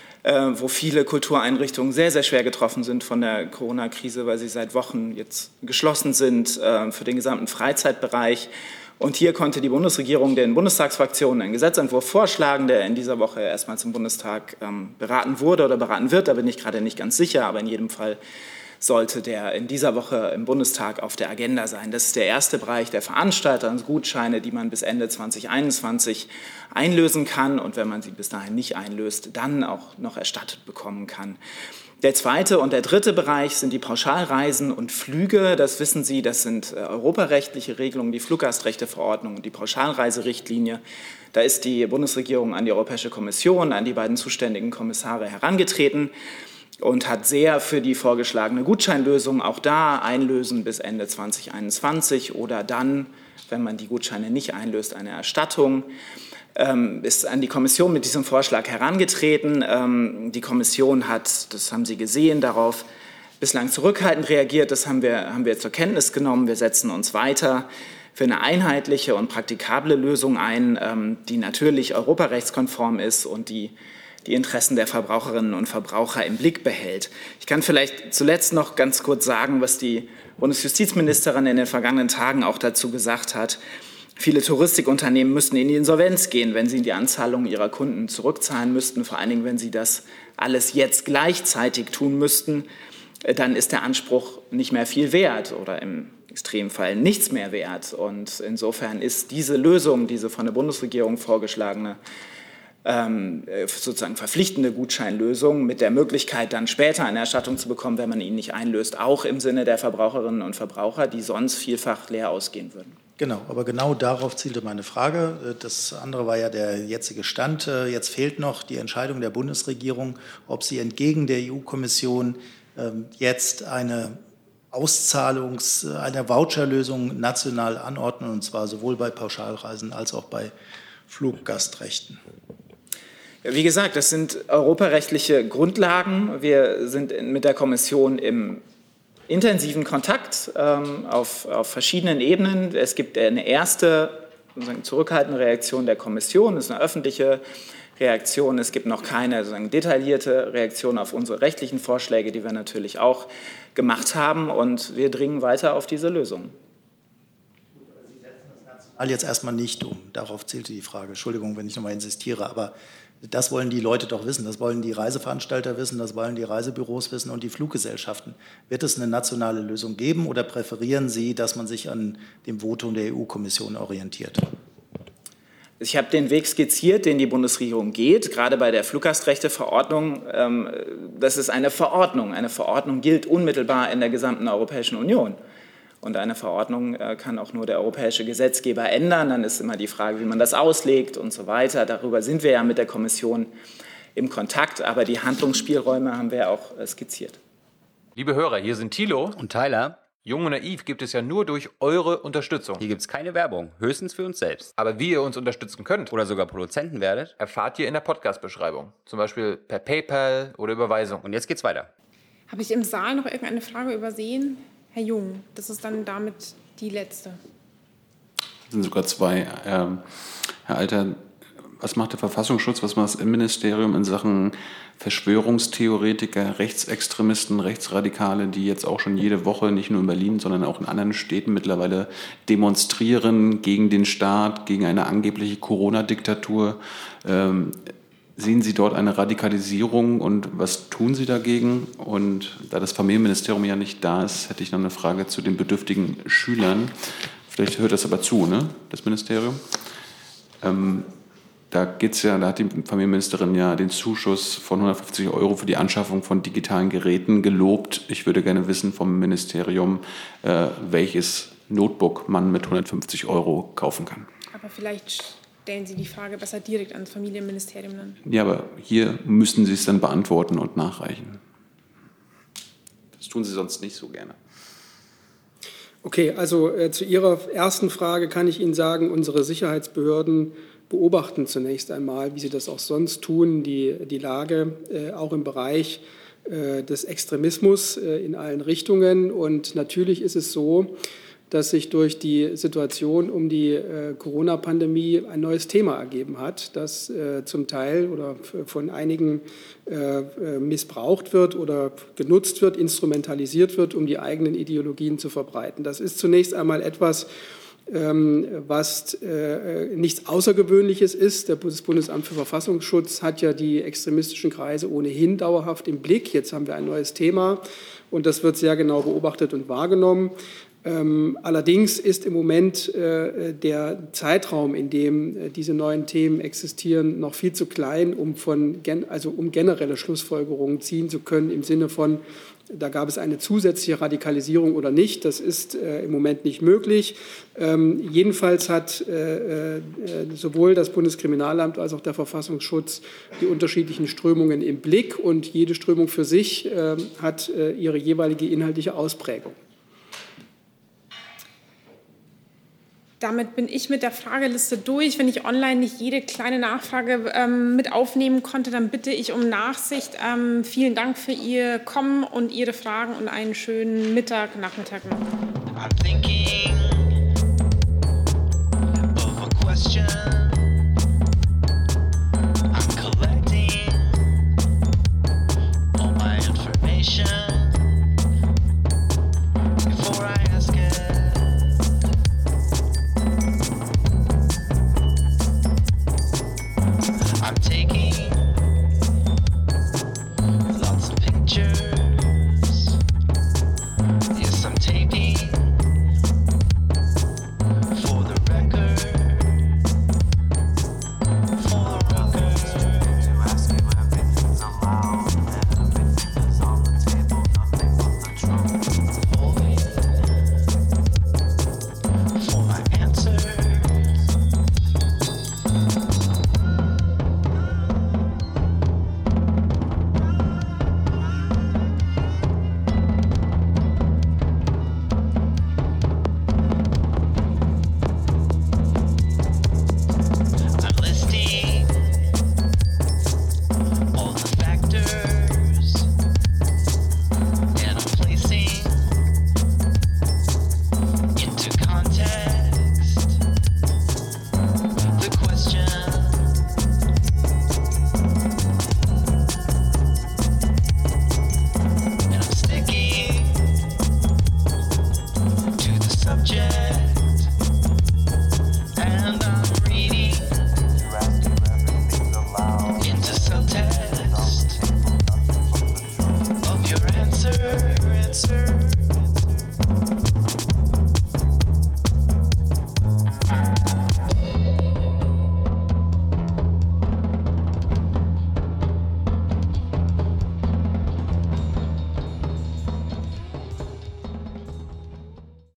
wo viele Kultureinrichtungen sehr, sehr schwer getroffen sind von der Corona-Krise, weil sie seit Wochen jetzt geschlossen sind für den gesamten Freizeitbereich. Und hier konnte die Bundesregierung den Bundestagsfraktionen einen Gesetzentwurf vorschlagen, der in dieser Woche erstmal zum Bundestag beraten wurde oder beraten wird. Da bin ich gerade nicht ganz sicher, aber in jedem Fall sollte der in dieser Woche im Bundestag auf der Agenda sein. Das ist der erste Bereich der Veranstalter und Gutscheine, die man bis Ende 2021 einlösen kann und wenn man sie bis dahin nicht einlöst, dann auch noch erstattet bekommen kann. Der zweite und der dritte Bereich sind die Pauschalreisen und Flüge. Das wissen Sie, das sind europarechtliche Regelungen, die Fluggastrechteverordnung und die Pauschalreiserichtlinie. Da ist die Bundesregierung an die Europäische Kommission, an die beiden zuständigen Kommissare herangetreten und hat sehr für die vorgeschlagene Gutscheinlösung auch da einlösen bis Ende 2021 oder dann, wenn man die Gutscheine nicht einlöst, eine Erstattung. Ist an die Kommission mit diesem Vorschlag herangetreten. Die Kommission hat, das haben Sie gesehen, darauf bislang zurückhaltend reagiert. Das haben wir zur Kenntnis genommen. Wir setzen uns weiter für eine einheitliche und praktikable Lösung ein, die natürlich europarechtskonform ist und die Interessen der Verbraucherinnen und Verbraucher im Blick behält. Ich kann vielleicht zuletzt noch ganz kurz sagen, was die Bundesjustizministerin in den vergangenen Tagen auch dazu gesagt hat. Viele Touristikunternehmen müssten in die Insolvenz gehen, wenn sie die Anzahlungen ihrer Kunden zurückzahlen müssten. Vor allen Dingen, wenn sie das alles jetzt gleichzeitig tun müssten, dann ist der Anspruch nicht mehr viel wert oder im Extremfall nichts mehr wert. Und insofern ist diese Lösung, diese von der Bundesregierung vorgeschlagene sozusagen verpflichtende Gutscheinlösungen mit der Möglichkeit, dann später eine Erstattung zu bekommen, wenn man ihn nicht einlöst, auch im Sinne der Verbraucherinnen und Verbraucher, die sonst vielfach leer ausgehen würden. Genau, aber genau darauf zielte meine Frage. Das andere war ja der jetzige Stand. Jetzt fehlt noch die Entscheidung der Bundesregierung, ob sie entgegen der EU-Kommission jetzt eine eine Voucherlösung national anordnen, und zwar sowohl bei Pauschalreisen als auch bei Fluggastrechten. Wie gesagt, das sind europarechtliche Grundlagen. Wir sind mit der Kommission im intensiven Kontakt auf verschiedenen Ebenen. Es gibt eine erste zurückhaltende Reaktion der Kommission, das ist eine öffentliche Reaktion. Es gibt noch keine detaillierte Reaktion auf unsere rechtlichen Vorschläge, die wir natürlich auch gemacht haben, und wir dringen weiter auf diese Lösung. Jetzt erstmal nicht um. Darauf zielte die Frage. Entschuldigung, wenn ich nochmal insistiere, aber das wollen die Leute doch wissen. Das wollen die Reiseveranstalter wissen, das wollen die Reisebüros wissen und die Fluggesellschaften. Wird es eine nationale Lösung geben oder präferieren Sie, dass man sich an dem Votum der EU-Kommission orientiert? Ich habe den Weg skizziert, den die Bundesregierung geht, gerade bei der Fluggastrechteverordnung. Das ist eine Verordnung. Eine Verordnung gilt unmittelbar in der gesamten Europäischen Union. Und eine Verordnung kann auch nur der europäische Gesetzgeber ändern. Dann ist immer die Frage, wie man das auslegt und so weiter. Darüber sind wir ja mit der Kommission im Kontakt. Aber die Handlungsspielräume haben wir auch skizziert. Liebe Hörer, hier sind Thilo und Tyler. Jung und Naiv gibt es ja nur durch eure Unterstützung. Hier gibt es keine Werbung, höchstens für uns selbst. Aber wie ihr uns unterstützen könnt oder sogar Produzenten werdet, erfahrt ihr in der Podcast-Beschreibung. Zum Beispiel per PayPal oder Überweisung. Und jetzt geht's weiter. Habe ich im Saal noch irgendeine Frage übersehen? Herr Jung, das ist dann damit die letzte. Das sind sogar zwei. Herr Alter, was macht der Verfassungsschutz, was macht das Innenministerium in Sachen Verschwörungstheoretiker, Rechtsextremisten, Rechtsradikale, die jetzt auch schon jede Woche, nicht nur in Berlin, sondern auch in anderen Städten mittlerweile demonstrieren gegen den Staat, gegen eine angebliche Corona-Diktatur? Sehen Sie dort eine Radikalisierung und was tun Sie dagegen? Und da das Familienministerium ja nicht da ist, hätte ich noch eine Frage zu den bedürftigen Schülern. Vielleicht hört das aber zu, ne, das Ministerium. Da hat die Familienministerin ja den Zuschuss von 150 € für die Anschaffung von digitalen Geräten gelobt. Ich würde gerne wissen vom Ministerium, welches Notebook man mit 150 € kaufen kann. Aber vielleicht stellen Sie die Frage besser direkt ans Familienministerium dann. Ja, aber hier müssen Sie es dann beantworten und nachreichen. Das tun Sie sonst nicht so gerne. Okay, also zu Ihrer ersten Frage kann ich Ihnen sagen, unsere Sicherheitsbehörden beobachten zunächst einmal, wie sie das auch sonst tun, die Lage auch im Bereich des Extremismus in allen Richtungen. Und natürlich ist es so, dass sich durch die Situation um die Corona-Pandemie ein neues Thema ergeben hat, das zum Teil oder von einigen missbraucht wird oder genutzt wird, instrumentalisiert wird, um die eigenen Ideologien zu verbreiten. Das ist zunächst einmal etwas, was nichts Außergewöhnliches ist. Das Bundesamt für Verfassungsschutz hat ja die extremistischen Kreise ohnehin dauerhaft im Blick. Jetzt haben wir ein neues Thema und das wird sehr genau beobachtet und wahrgenommen. Allerdings ist im Moment der Zeitraum, in dem diese neuen Themen existieren, noch viel zu klein, um generelle Schlussfolgerungen ziehen zu können im Sinne von, da gab es eine zusätzliche Radikalisierung oder nicht. Das ist im Moment nicht möglich. Jedenfalls hat sowohl das Bundeskriminalamt als auch der Verfassungsschutz die unterschiedlichen Strömungen im Blick und jede Strömung für sich hat ihre jeweilige inhaltliche Ausprägung. Damit bin ich mit der Frageliste durch. Wenn ich online nicht jede kleine Nachfrage mit aufnehmen konnte, dann bitte ich um Nachsicht. Vielen Dank für Ihr Kommen und Ihre Fragen und einen schönen Nachmittag noch.